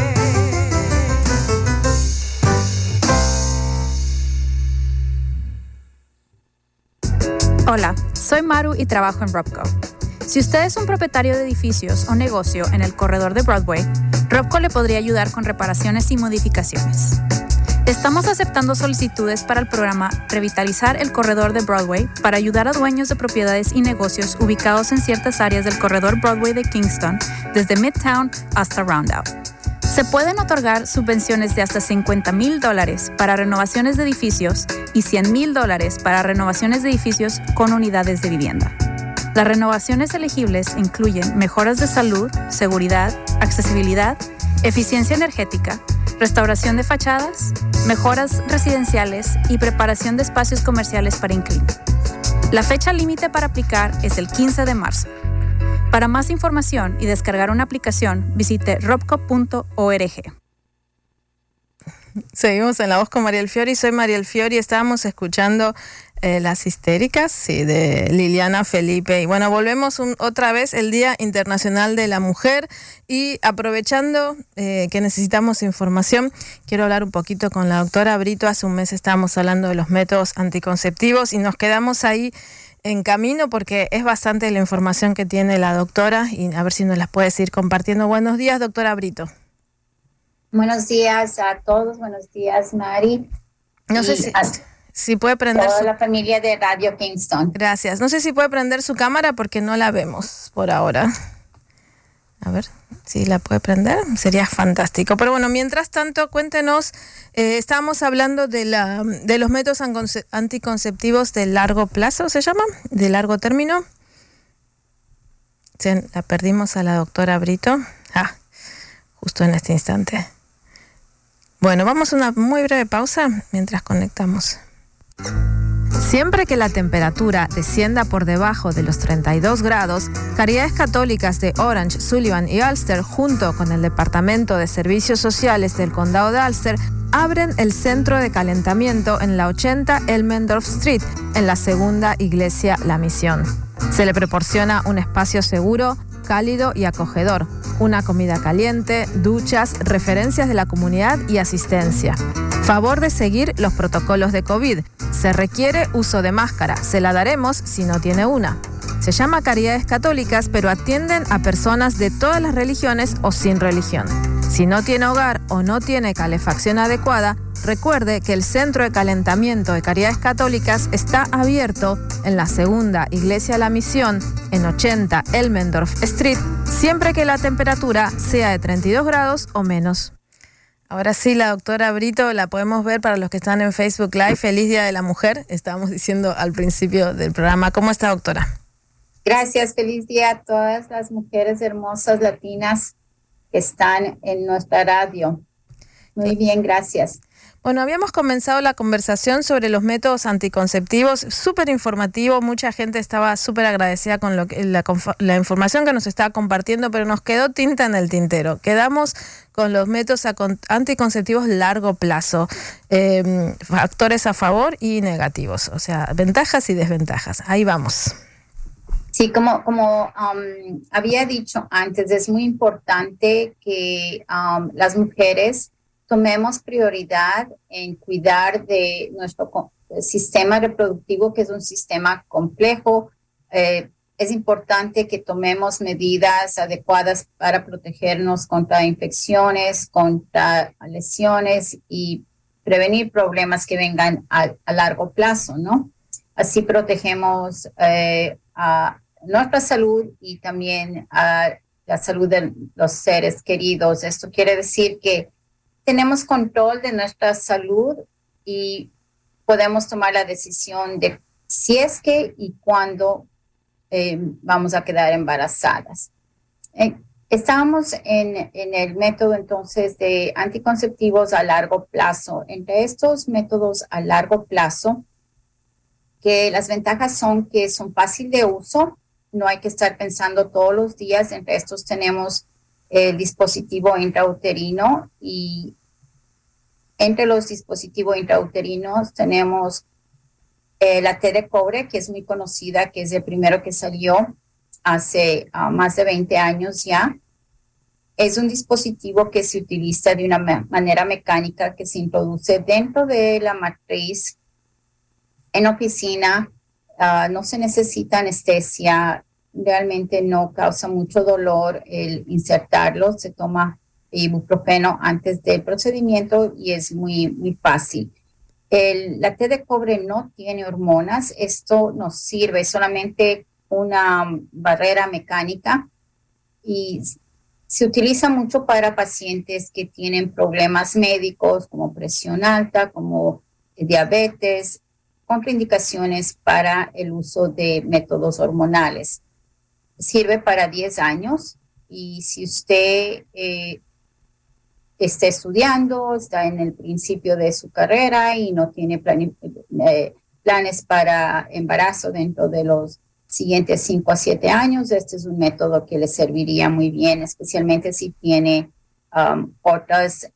Hola, soy Maru y trabajo en Robco. Si usted es un propietario de edificios o negocio en el corredor de Broadway, Robco le podría ayudar con reparaciones y modificaciones. Estamos aceptando solicitudes para el programa Revitalizar el Corredor de Broadway para ayudar a dueños de propiedades y negocios ubicados en ciertas áreas del corredor Broadway de Kingston, desde Midtown hasta Roundout. Se pueden otorgar subvenciones de hasta $50,000 para renovaciones de edificios y $100,000 para renovaciones de edificios con unidades de vivienda. Las renovaciones elegibles incluyen mejoras de salud, seguridad, accesibilidad, eficiencia energética, restauración de fachadas, mejoras residenciales y preparación de espacios comerciales para inquilinos. La fecha límite para aplicar es el 15 de marzo. Para más información y descargar una aplicación, visite robco.org. Seguimos en La Voz con Mariel Fiori. Soy Mariel Fiori. Estábamos escuchando Las Histéricas, sí, de Liliana Felipe. Y bueno, volvemos otra vez el Día Internacional de la Mujer. Y aprovechando que necesitamos información, quiero hablar un poquito con la doctora Brito. Hace un mes estábamos hablando de los métodos anticonceptivos y nos quedamos ahí en camino porque es bastante la información que tiene la doctora y a ver si nos las puedes ir compartiendo. Buenos días, doctora Brito. Buenos días a todos, buenos días, Mari. No sé si puede prender toda la familia de Radio Kingston. Gracias. No sé si puede prender su cámara porque no la vemos por ahora. A ver si la puede prender, sería fantástico. Pero bueno, mientras tanto, cuéntenos, estábamos hablando de los métodos anticonceptivos de largo plazo, ¿se llama? De largo término. La perdimos a la doctora Brito. Justo en este instante. Bueno, vamos a una muy breve pausa mientras conectamos. Siempre que la temperatura descienda por debajo de los 32 grados, Caridades Católicas de Orange, Sullivan y Ulster, junto con el Departamento de Servicios Sociales del Condado de Ulster, abren el centro de calentamiento en la 80 Elmendorf Street, en la segunda iglesia La Misión. Se le proporciona un espacio seguro, cálido y acogedor, una comida caliente, duchas, referencias de la comunidad y asistencia. Favor de seguir los protocolos de COVID. Se requiere uso de máscara, se la daremos si no tiene una. Se llama Caridades Católicas, pero atienden a personas de todas las religiones o sin religión. Si no tiene hogar o no tiene calefacción adecuada, recuerde que el centro de calentamiento de Caridades Católicas está abierto en la segunda iglesia La Misión, en 80 Elmendorf Street, siempre que la temperatura sea de 32 grados o menos. Ahora sí, la doctora Brito la podemos ver para los que están en Facebook Live. Feliz Día de la Mujer, estábamos diciendo al principio del programa. ¿Cómo está, doctora? Gracias, feliz día a todas las mujeres hermosas latinas que están en nuestra radio. Muy bien, gracias. Bueno, habíamos comenzado la conversación sobre los métodos anticonceptivos, súper informativo, mucha gente estaba súper agradecida con la información que nos estaba compartiendo, pero nos quedó tinta en el tintero. Quedamos con los métodos anticonceptivos largo plazo, factores a favor y negativos, o sea, ventajas y desventajas. Ahí vamos. Sí, como había dicho antes, es muy importante que las mujeres tomemos prioridad en cuidar de nuestro sistema reproductivo, que es un sistema complejo. Es importante que tomemos medidas adecuadas para protegernos contra infecciones, contra lesiones y prevenir problemas que vengan a largo plazo, ¿no? Así protegemos a nuestra salud y también a la salud de los seres queridos. Esto quiere decir que tenemos control de nuestra salud y podemos tomar la decisión de si es que y cuándo vamos a quedar embarazadas. Estábamos en el método entonces de anticonceptivos a largo plazo. Entre estos métodos a largo plazo, que las ventajas son que son fácil de uso, no hay que estar pensando todos los días. Entre estos tenemos el dispositivo intrauterino y entre los dispositivos intrauterinos tenemos la T de cobre, que es muy conocida, que es el primero que salió. hace más de 20 años ya. Es un dispositivo que se utiliza de una manera mecánica que se introduce dentro de la matriz en oficina. No se necesita anestesia, realmente no causa mucho dolor el insertarlo. Se toma ibuprofeno antes del procedimiento y es muy, muy fácil. La té de cobre no tiene hormonas. Esto nos sirve solamente una barrera mecánica y se utiliza mucho para pacientes que tienen problemas médicos como presión alta, como diabetes, contraindicaciones para el uso de métodos hormonales. Sirve para 10 años y si usted está estudiando, está en el principio de su carrera y no tiene planes para embarazo dentro de los siguientes 5 a 7 años, este es un método que le serviría muy bien, especialmente si tiene otras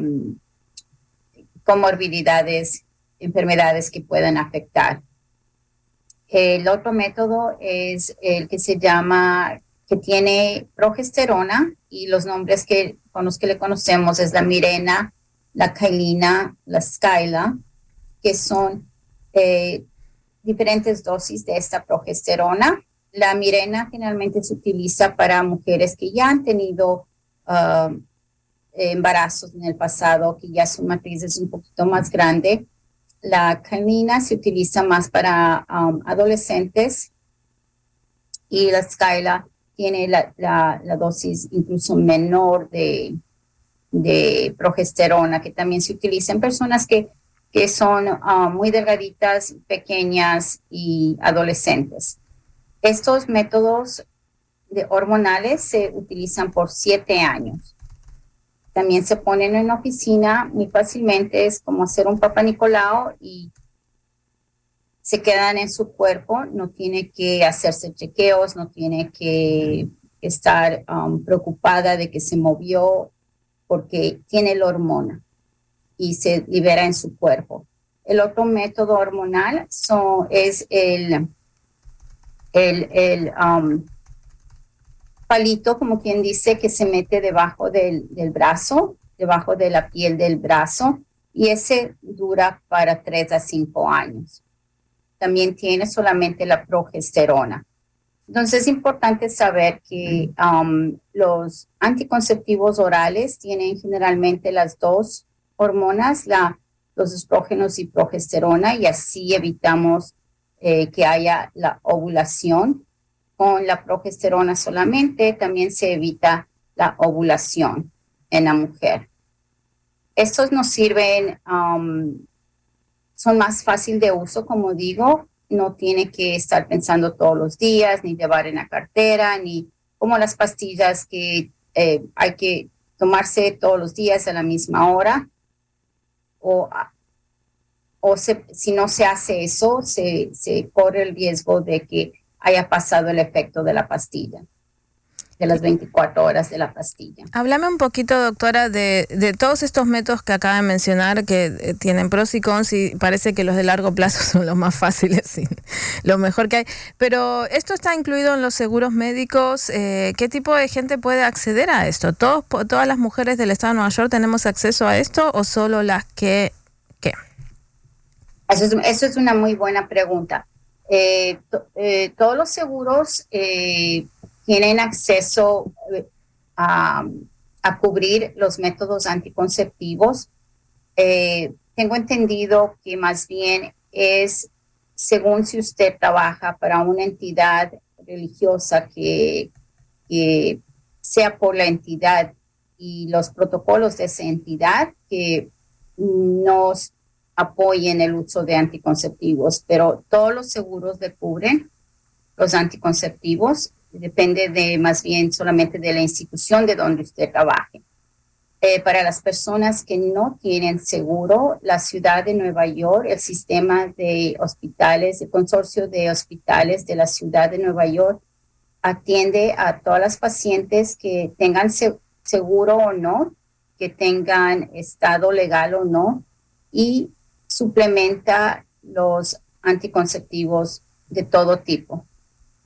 comorbilidades, enfermedades que puedan afectar. El otro método es el que se llama, que tiene progesterona y los nombres con los que le conocemos es la Mirena, la Kailina, la Skyla, que son diferentes dosis de esta progesterona. La Mirena generalmente se utiliza para mujeres que ya han tenido embarazos en el pasado, que ya su matriz es un poquito más grande. La Kailina se utiliza más para adolescentes y la Skyla tiene la dosis incluso menor de progesterona, que también se utiliza en personas que son muy delgaditas, pequeñas y adolescentes. Estos métodos hormonales se utilizan por 7 años. También se ponen en oficina muy fácilmente, es como hacer un Papa Nicolau y se quedan en su cuerpo, no tiene que hacerse chequeos, no tiene que estar preocupada de que se movió porque tiene la hormona y se libera en su cuerpo. El otro método hormonal es el palito, como quien dice, que se mete debajo del brazo, debajo de la piel del brazo, y ese dura para 3 a 5 años. También tiene solamente la progesterona. Entonces es importante saber que los anticonceptivos orales tienen generalmente las dos hormonas, los estrógenos y progesterona, y así evitamos que haya la ovulación. Con la progesterona solamente también se evita la ovulación en la mujer. Estos nos sirven, son más fácil de uso, como digo, no tiene que estar pensando todos los días, ni llevar en la cartera, ni como las pastillas que hay que tomarse todos los días a la misma hora. Si no se hace eso, se corre el riesgo de que haya pasado el efecto de la pastilla, de las 24 horas de la pastilla. Háblame un poquito, doctora, de todos estos métodos que acaba de mencionar, que tienen pros y cons, y parece que los de largo plazo son los más fáciles y lo mejor que hay. Pero esto está incluido en los seguros médicos. ¿Qué tipo de gente puede acceder a esto? ¿Todas las mujeres del estado de Nueva York tenemos acceso a esto o solo las que... ¿Qué? Eso es una muy buena pregunta. Todos los seguros tienen acceso a cubrir los métodos anticonceptivos. Tengo entendido que más bien es según si usted trabaja para una entidad religiosa que sea por la entidad y los protocolos de esa entidad que nos apoyen el uso de anticonceptivos, pero todos los seguros le cubren los anticonceptivos, depende más bien solamente de la institución de donde usted trabaje. Para las personas que no tienen seguro, la ciudad de Nueva York, el sistema de hospitales, el consorcio de hospitales de la ciudad de Nueva York atiende a todas las pacientes que tengan seguro o no, que tengan estado legal o no, y suplementa los anticonceptivos de todo tipo.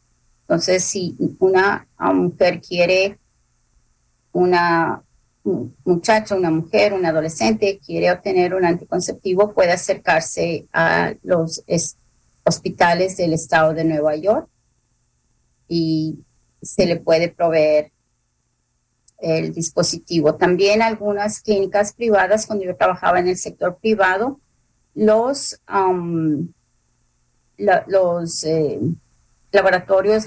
Entonces, si una mujer quiere, una muchacha, una mujer, un adolescente quiere obtener un anticonceptivo, puede acercarse a los hospitales del estado de Nueva York y se le puede proveer el dispositivo. También algunas clínicas privadas, cuando yo trabajaba en el sector privado, los laboratorios,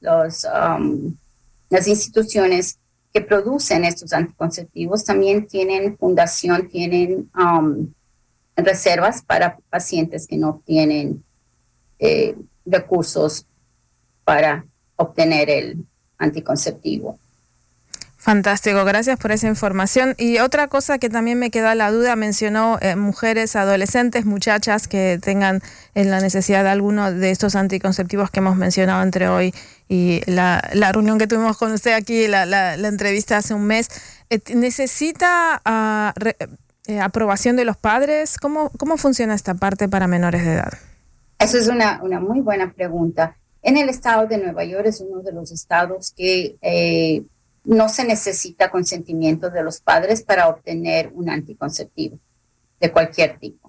las instituciones que producen estos anticonceptivos también tienen fundación, tienen reservas para pacientes que no tienen recursos para obtener el anticonceptivo. Fantástico, gracias por esa información. Y otra cosa que también me queda la duda, mencionó mujeres, adolescentes, muchachas que tengan la necesidad de alguno de estos anticonceptivos que hemos mencionado entre hoy y la reunión que tuvimos con usted aquí, la entrevista hace un mes. ¿Necesita aprobación de los padres? ¿Cómo funciona esta parte para menores de edad? Eso es una muy buena pregunta. En el estado de Nueva York es uno de los estados que no se necesita consentimiento de los padres para obtener un anticonceptivo de cualquier tipo.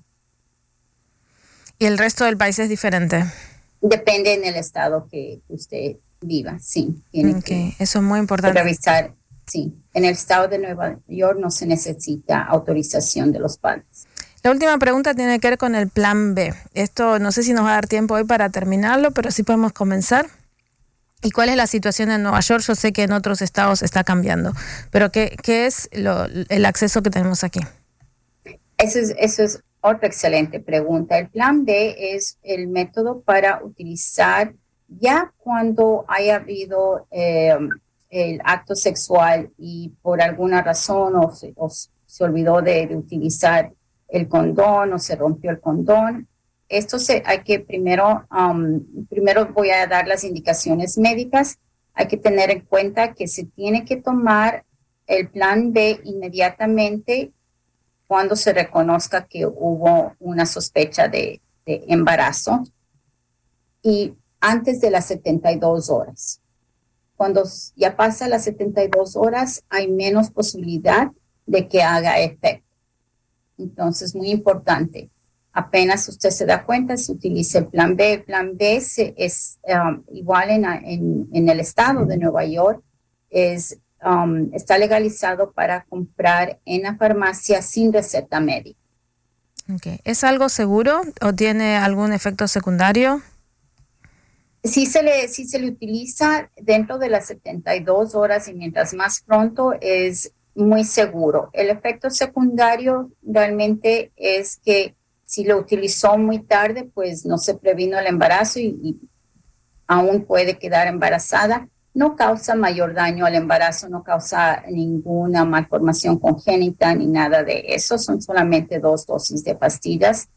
¿Y el resto del país es diferente? Depende en el estado que usted viva, sí. Tiene que eso es muy importante. Revisar, sí. En el estado de Nueva York no se necesita autorización de los padres. La última pregunta tiene que ver con el plan B. Esto no sé si nos va a dar tiempo hoy para terminarlo, pero sí podemos comenzar. ¿Y cuál es la situación en Nueva York? Yo sé que en otros estados está cambiando, pero ¿qué es el acceso que tenemos aquí? Eso es otra excelente pregunta. El plan B es el método para utilizar ya cuando haya habido el acto sexual y por alguna razón o se olvidó de utilizar el condón o se rompió el condón. Esto hay que primero voy a dar las indicaciones médicas. Hay que tener en cuenta que se tiene que tomar el plan B inmediatamente cuando se reconozca que hubo una sospecha de embarazo y antes de las 72 horas. Cuando ya pasa las 72 horas, hay menos posibilidad de que haga efecto. Entonces, muy importante. Apenas usted se da cuenta, se utiliza el plan B. El plan B es igual en el estado de Nueva York, está legalizado para comprar en la farmacia sin receta médica. Okay. ¿Es algo seguro o tiene algún efecto secundario? Sí se le utiliza dentro de las 72 horas y mientras más pronto es muy seguro. El efecto secundario realmente es que si lo utilizó muy tarde, pues no se previno el embarazo y aún puede quedar embarazada. No causa mayor daño al embarazo, no causa ninguna malformación congénita ni nada de eso. Son solamente 2 dosis de pastillas.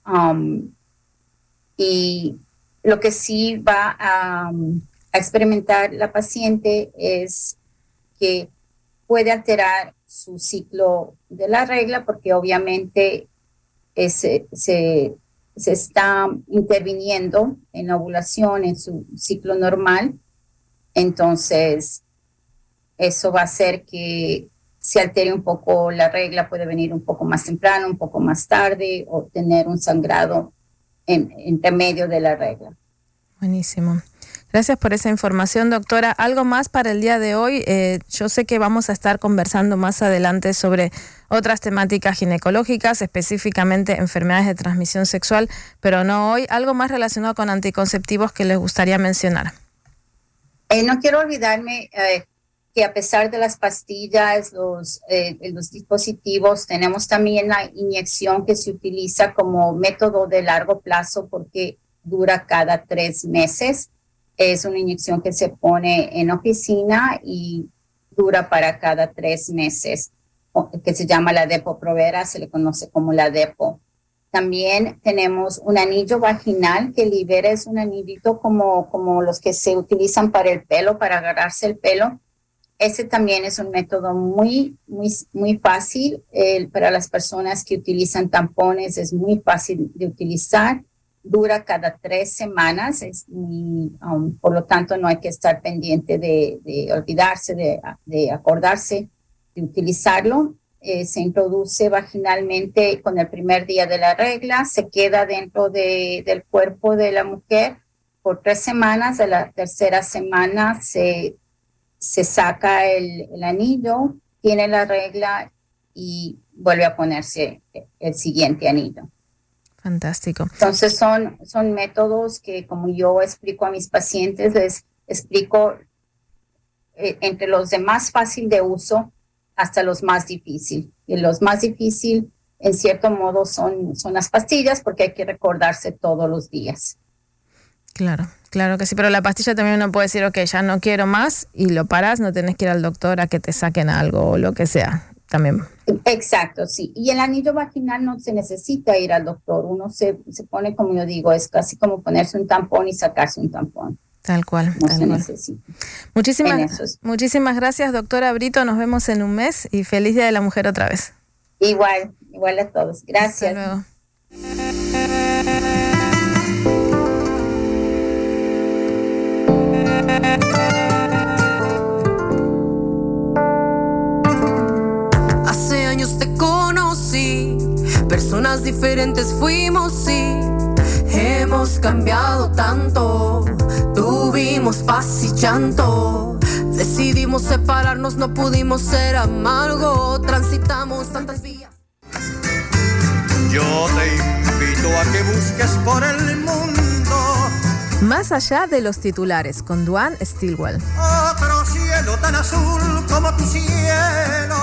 Y lo que sí va a experimentar la paciente es que puede alterar su ciclo de la regla porque obviamente se está interviniendo en la ovulación, en su ciclo normal. Entonces, eso va a hacer que se altere un poco la regla, puede venir un poco más temprano, un poco más tarde, o tener un sangrado entre medio de la regla. Buenísimo. Gracias por esa información, doctora. ¿Algo más para el día de hoy? Yo sé que vamos a estar conversando más adelante sobre otras temáticas ginecológicas, específicamente enfermedades de transmisión sexual, pero no hoy. ¿Algo más relacionado con anticonceptivos que les gustaría mencionar? No quiero olvidarme que a pesar de las pastillas, los dispositivos, tenemos también la inyección que se utiliza como método de largo plazo porque dura cada 3 meses. Es una inyección que se pone en oficina y dura para cada 3 meses, que se llama la Depo-Provera, se le conoce como la Depo. También tenemos un anillo vaginal que libera, es un anillito como los que se utilizan para el pelo, para agarrarse el pelo. Ese también es un método muy, muy, muy fácil para las personas que utilizan tampones, es muy fácil de utilizar. dura cada 3 semanas, por lo tanto no hay que estar pendiente de olvidarse, de acordarse de utilizarlo. Se introduce vaginalmente con el primer día de la regla, se queda dentro del cuerpo de la mujer por 3 semanas. A la tercera semana se saca el anillo, tiene la regla y vuelve a ponerse el siguiente anillo. Fantástico. Entonces son métodos que, como yo explico a mis pacientes, les explico entre los de más fácil de uso hasta los más difíciles. Y los más difíciles, en cierto modo, son las pastillas, porque hay que recordarse todos los días. Claro, claro que sí, pero la pastilla también uno puede decir, ok, ya no quiero más, y lo paras, no tenés que ir al doctor a que te saquen algo o lo que sea, también. Exacto, sí. Y el anillo vaginal no se necesita ir al doctor, uno se pone, como yo digo, es casi como ponerse un tampón y sacarse un tampón. Tal cual. No tal se cual. necesita. Muchísimas gracias, doctora Brito, nos vemos en un mes y feliz Día de la Mujer otra vez. Igual a todos. Gracias. Hasta luego. Hace años te conocí, personas diferentes fuimos, sí. Hemos cambiado tanto, tuvimos paz y llanto. Decidimos separarnos, no pudimos ser amargo. Transitamos tantas vías. Yo te invito a que busques por el mundo Más allá de los titulares, con Duane Stillwell. otro cielo tan azul como tu cielo.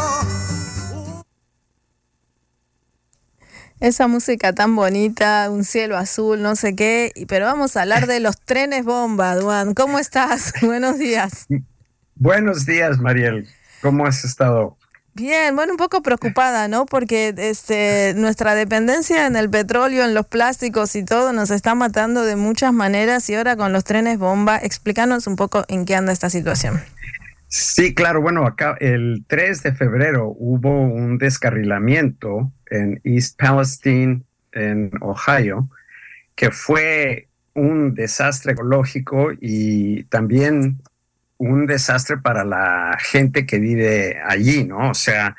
Esa música tan bonita, un cielo azul, no sé qué, pero vamos a hablar de los trenes bomba, Duane. ¿Cómo estás? Buenos días. Buenos días, Mariel. ¿Cómo has estado? Bien, bueno, un poco preocupada, ¿no? Porque nuestra dependencia en el petróleo, en los plásticos y todo nos está matando de muchas maneras, y ahora con los trenes bomba, explícanos un poco en qué anda esta situación. Sí, claro. Bueno, acá el 3 de febrero hubo un descarrilamiento en East Palestine, en Ohio, que fue un desastre ecológico y también un desastre para la gente que vive allí, ¿no? O sea,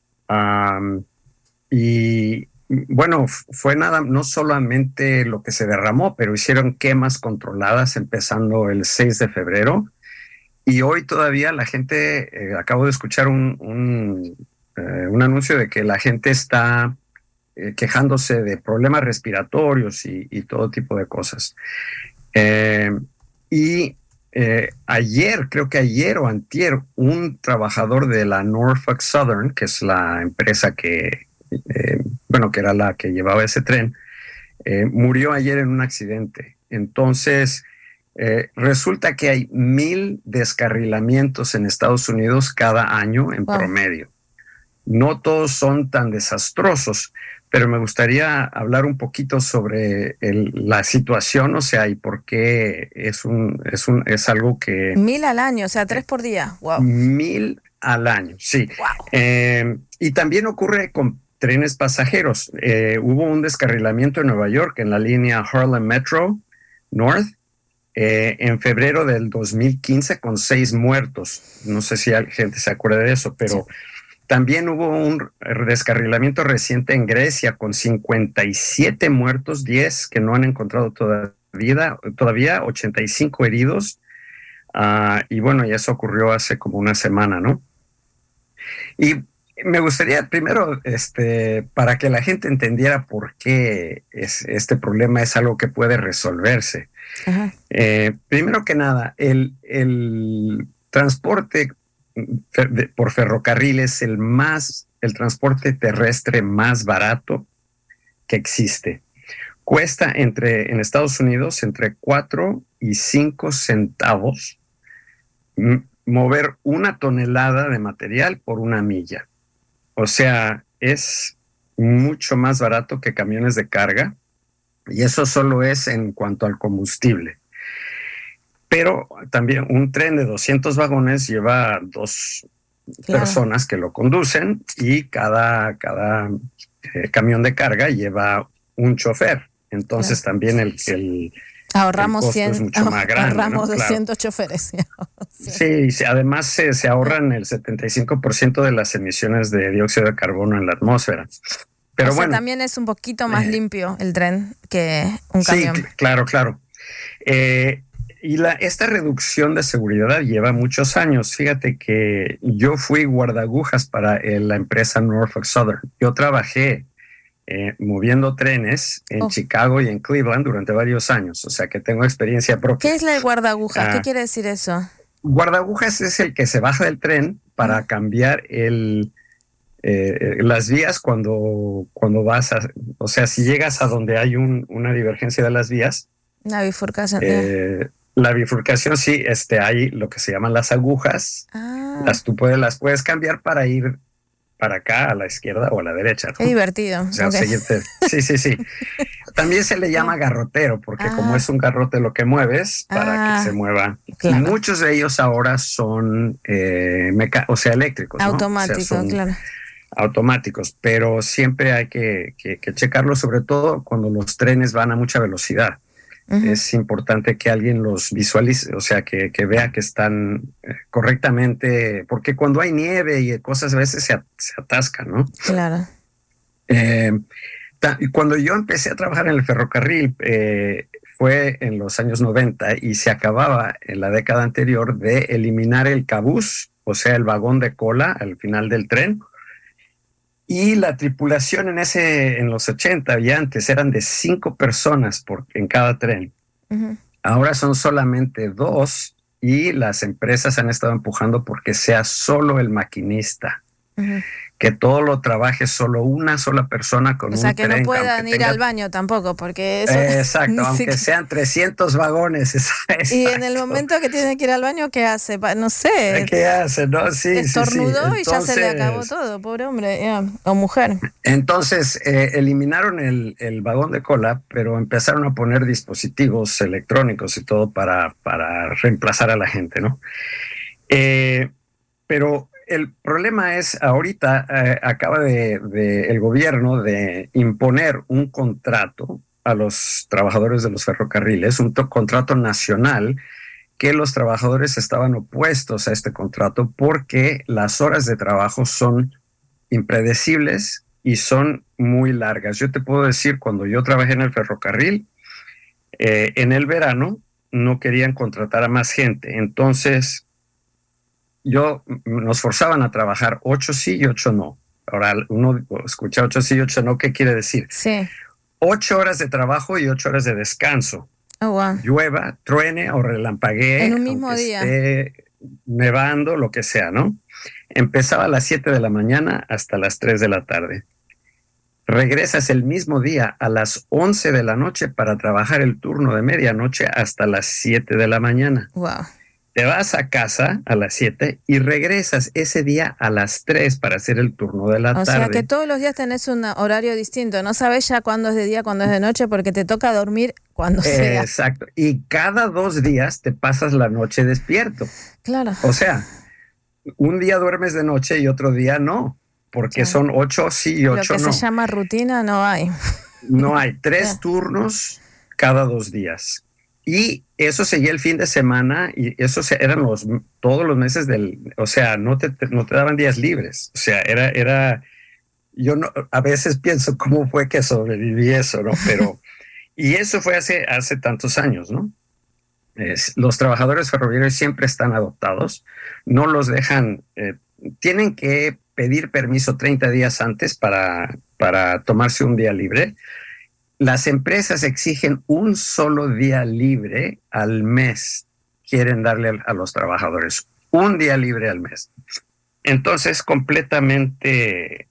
y bueno, fue no solamente lo que se derramó, pero hicieron quemas controladas empezando el 6 de febrero. Y hoy todavía la gente, acabo de escuchar un anuncio de que la gente está quejándose de problemas respiratorios y todo tipo de cosas. Ayer, creo que ayer o antier, un trabajador de la Norfolk Southern, que es la empresa que era la que llevaba ese tren, murió ayer en un accidente. Entonces, resulta que hay 1,000 descarrilamientos en Estados Unidos cada año en promedio. No todos son tan desastrosos, pero me gustaría hablar un poquito sobre la situación, o sea, y por qué es algo que... 1,000 al año, o sea, 3 por día. Wow. 1,000 al año, sí. Wow. Y también ocurre con trenes pasajeros. Hubo un descarrilamiento en Nueva York en la línea Harlem Metro North en febrero del 2015 con 6 muertos. No sé si la gente se acuerda de eso, pero... Sí. También hubo un descarrilamiento reciente en Grecia con 57 muertos, 10 que no han encontrado todavía 85 heridos. Y bueno, y eso ocurrió hace como una semana, ¿no? Y me gustaría primero, para que la gente entendiera por qué este problema es algo que puede resolverse. Primero que nada, el transporte por ferrocarril es el transporte terrestre más barato que existe. Cuesta en Estados Unidos entre 4 y 5 centavos mover 1 tonelada de material por 1 milla. O sea, es mucho más barato que camiones de carga, y eso solo es en cuanto al combustible. Pero también un tren de 200 vagones lleva 2 personas que lo conducen, y cada camión de carga lleva un chofer. Entonces también el ahorramos costo es mucho más grande, ahorramos ¿no? 200 choferes. Sí, además se ahorran el 75% de las emisiones de dióxido de carbono en la atmósfera. Pero o sea, bueno, también es un poquito más limpio el tren que un camión. Sí, claro. Y esta reducción de seguridad lleva muchos años. Fíjate que yo fui guardaagujas para la empresa Norfolk Southern. Yo trabajé moviendo trenes en Chicago y en Cleveland durante varios años, o sea que tengo experiencia propia. ¿Qué es la guardaagujas? ¿Qué quiere decir eso? Guardaagujas es el que se baja del tren para cambiar las vías cuando vas o sea, si llegas a donde hay una divergencia de las vías. Una bifurcación. La bifurcación sí, hay lo que se llaman las agujas. Tú las puedes cambiar para ir para acá, a la izquierda o a la derecha, ¿no? Qué divertido. O sea, seguirte. Sí. También se le llama garrotero, porque como es un garrote lo que mueves para que se mueva. Claro. Y muchos de ellos ahora son eléctricos, ¿no? Automáticos, claro. Automáticos, pero siempre hay que checarlo, sobre todo cuando los trenes van a mucha velocidad. Es importante que alguien los visualice, o sea, que vea que están correctamente, porque cuando hay nieve y cosas a veces se atascan, ¿no? Claro. Cuando yo empecé a trabajar en el ferrocarril, fue en los años 90 y se acababa en la década anterior de eliminar el cabús, o sea, el vagón de cola al final del tren. Y la tripulación en los 80 y antes eran de 5 personas en cada tren. Ahora son solamente 2 y las empresas han estado empujando porque sea solo el maquinista. Que todo lo trabaje solo una sola persona con un tren. O sea, que no puedan ir al baño tampoco, porque eso... Exacto, aunque sean 300 vagones. Y en el momento que tiene que ir al baño, ¿qué hace? No sé. ¿Qué hace? No, sí, estornudó sí. Y ya se le acabó todo, pobre hombre, o mujer. Entonces, eliminaron el vagón de cola, pero empezaron a poner dispositivos electrónicos y todo para reemplazar a la gente, ¿no? Pero el problema es, ahorita acaba el gobierno de imponer un contrato a los trabajadores de los ferrocarriles, un contrato nacional, que los trabajadores estaban opuestos a este contrato porque las horas de trabajo son impredecibles y son muy largas. Yo te puedo decir, cuando yo trabajé en el ferrocarril, en el verano no querían contratar a más gente, entonces nos forzaban a trabajar 8 sí y 8 no. Ahora uno escucha 8 sí y 8 no, ¿qué quiere decir? Sí. 8 horas de trabajo y 8 horas de descanso. Oh, wow. Llueva, truene o relampaguee. En un mismo día. Esté nevando, lo que sea, ¿no? Empezaba a las 7 de la mañana hasta las 3 de la tarde. Regresas el mismo día a las 11 de la noche para trabajar el turno de medianoche hasta las 7 de la mañana. Wow. Te vas a casa a las 7 y regresas ese día a las 3 para hacer el turno de la tarde. O sea que todos los días tenés un horario distinto. No sabes ya cuándo es de día, cuándo es de noche, porque te toca dormir cuando sea. Exacto. Y cada 2 días te pasas la noche despierto. Claro. O sea, un día duermes de noche y otro día no, porque son 8 sí y 8 no. Lo que se llama rutina no hay. No hay 3 turnos cada 2 días. Y eso seguía el fin de semana y eso eran todos los meses o sea, no te daban días libres. O sea, yo no, a veces pienso cómo fue que sobreviví eso, ¿no? Pero, y eso fue hace tantos años, ¿no? Los trabajadores ferroviarios siempre están adoptados, no los dejan, tienen que pedir permiso 30 días antes para tomarse un día libre. Las empresas exigen un solo día libre al mes. Quieren darle a los trabajadores un día libre al mes. Entonces, completamente,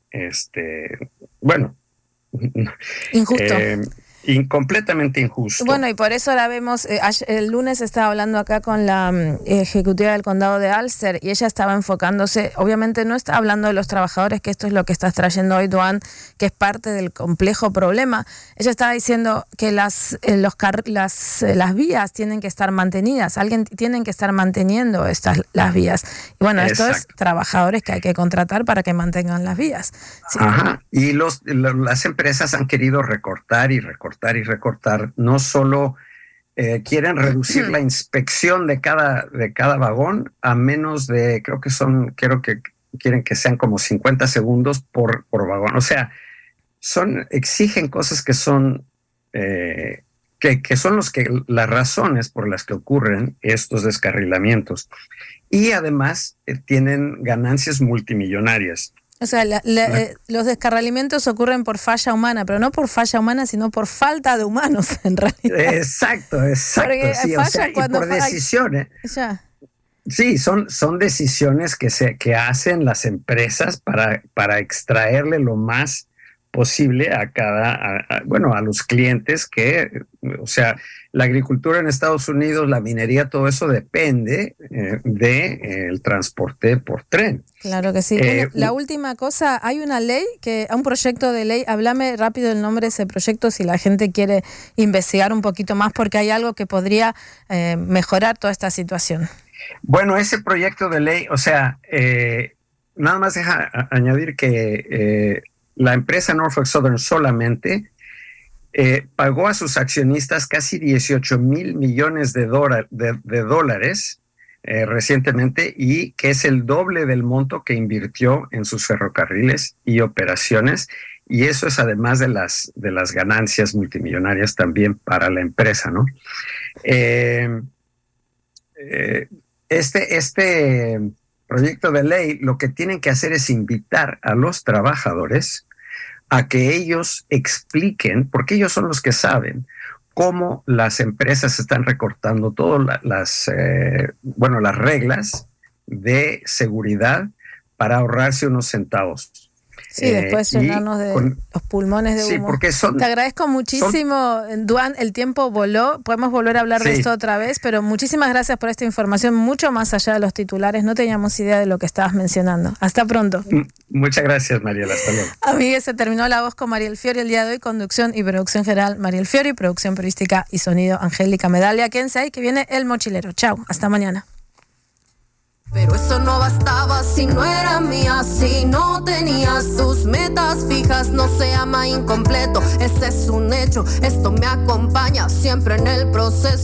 injusto. Completamente injusto. Bueno, y por eso ahora vemos, el lunes estaba hablando acá con la ejecutiva del condado de Ulster y ella estaba enfocándose, obviamente no está hablando de los trabajadores, que esto es lo que estás trayendo hoy, Duan, que es parte del complejo problema. Ella estaba diciendo que las vías tienen que estar mantenidas, alguien tienen que estar manteniendo las vías. Y bueno, esto es trabajadores que hay que contratar para que mantengan las vías. Sí. Ajá, y las empresas han querido recortar y recortar recortar y recortar. No solo quieren reducir la inspección de cada vagón a menos de, creo que quieren que sean como 50 segundos por vagón. O sea, exigen cosas que son que son las razones por las que ocurren estos descarrilamientos. Y además tienen ganancias multimillonarias. O sea, los descarrilamientos ocurren por falla humana, pero no por falla humana, sino por falta de humanos, en realidad. Exacto. Porque Sí, o sea, y por decisiones. Ya. Sí, son decisiones que hacen las empresas para extraerle lo más posible a los clientes o sea, la agricultura en Estados Unidos, la minería, todo eso depende del transporte por tren. Claro que sí. La última cosa, hay una ley, un proyecto de ley, háblame rápido el nombre de ese proyecto si la gente quiere investigar un poquito más, porque hay algo que podría mejorar toda esta situación. Bueno, ese proyecto de ley, o sea, nada más deja añadir que la empresa Norfolk Southern solamente pagó a sus accionistas casi 18 mil millones de dólares recientemente, y que es el doble del monto que invirtió en sus ferrocarriles y operaciones. Y eso es además de las ganancias multimillonarias también para la empresa, ¿no? Este proyecto de ley lo que tienen que hacer es invitar a los trabajadores a que ellos expliquen, porque ellos son los que saben cómo las empresas están recortando todas las reglas de seguridad para ahorrarse unos centavos. Sí, después llenarnos de los pulmones de humo. Sí, porque Te agradezco muchísimo, Duan, el tiempo voló, podemos volver a hablar de esto otra vez, pero muchísimas gracias por esta información, mucho más allá de los titulares, no teníamos idea de lo que estabas mencionando. Hasta pronto. Muchas gracias, Mariela, hasta luego. Amigues, se terminó La Voz con Mariel Fiori el día de hoy, conducción y producción general Mariel Fiori, producción periodística y sonido Angélica Medalia. Quédense ahí que viene El Mochilero. Chao, hasta mañana. Pero eso no bastaba si no era mía, si no tenías tus metas fijas, no se llama incompleto, ese es un hecho, esto me acompaña siempre en el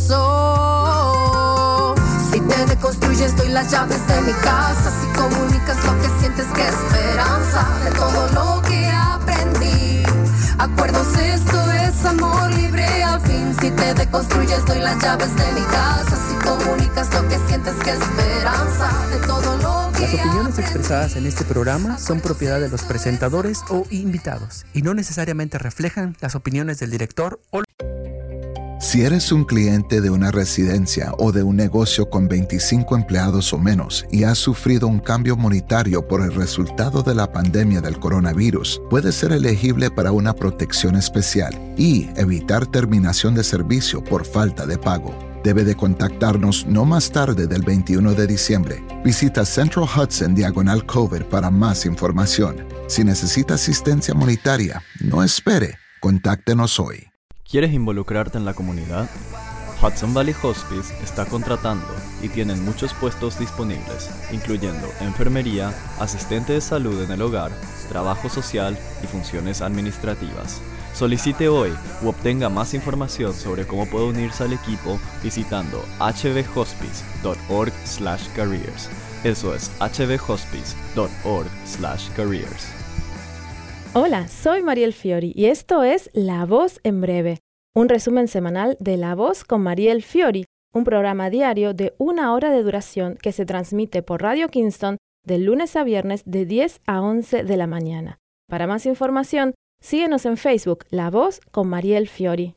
proceso. Si te deconstruyes doy las llaves de mi casa, si comunicas lo que sientes que esperanza de todo lo que aprendí. Acuerdos, esto es amor libre al fin. Si te deconstruyes doy las llaves de mi casa, si comunicas lo que sientes que esperanza de todo lo que Las opiniones aprendí. expresadas en este programa son propiedad de los presentadores o invitados y no necesariamente reflejan las opiniones del director o... Si eres un cliente de una residencia o de un negocio con 25 empleados o menos y has sufrido un cambio monetario por el resultado de la pandemia del coronavirus, puedes ser elegible para una protección especial y evitar terminación de servicio por falta de pago. Debe de contactarnos no más tarde del 21 de diciembre. Visita Central Hudson Diagonal Cover para más información. Si necesita asistencia monetaria, no espere. Contáctenos hoy. ¿Quieres involucrarte en la comunidad? Hudson Valley Hospice está contratando y tienen muchos puestos disponibles, incluyendo enfermería, asistente de salud en el hogar, trabajo social y funciones administrativas. Solicite hoy u obtenga más información sobre cómo puede unirse al equipo visitando hvhospice.org/careers. Eso es hvhospice.org/careers. Hola, soy Mariel Fiori y esto es La Voz en Breve, un resumen semanal de La Voz con Mariel Fiori, un programa diario de 1 hora de duración que se transmite por Radio Kingston de lunes a viernes de 10 a 11 de la mañana. Para más información, síguenos en Facebook La Voz con Mariel Fiori.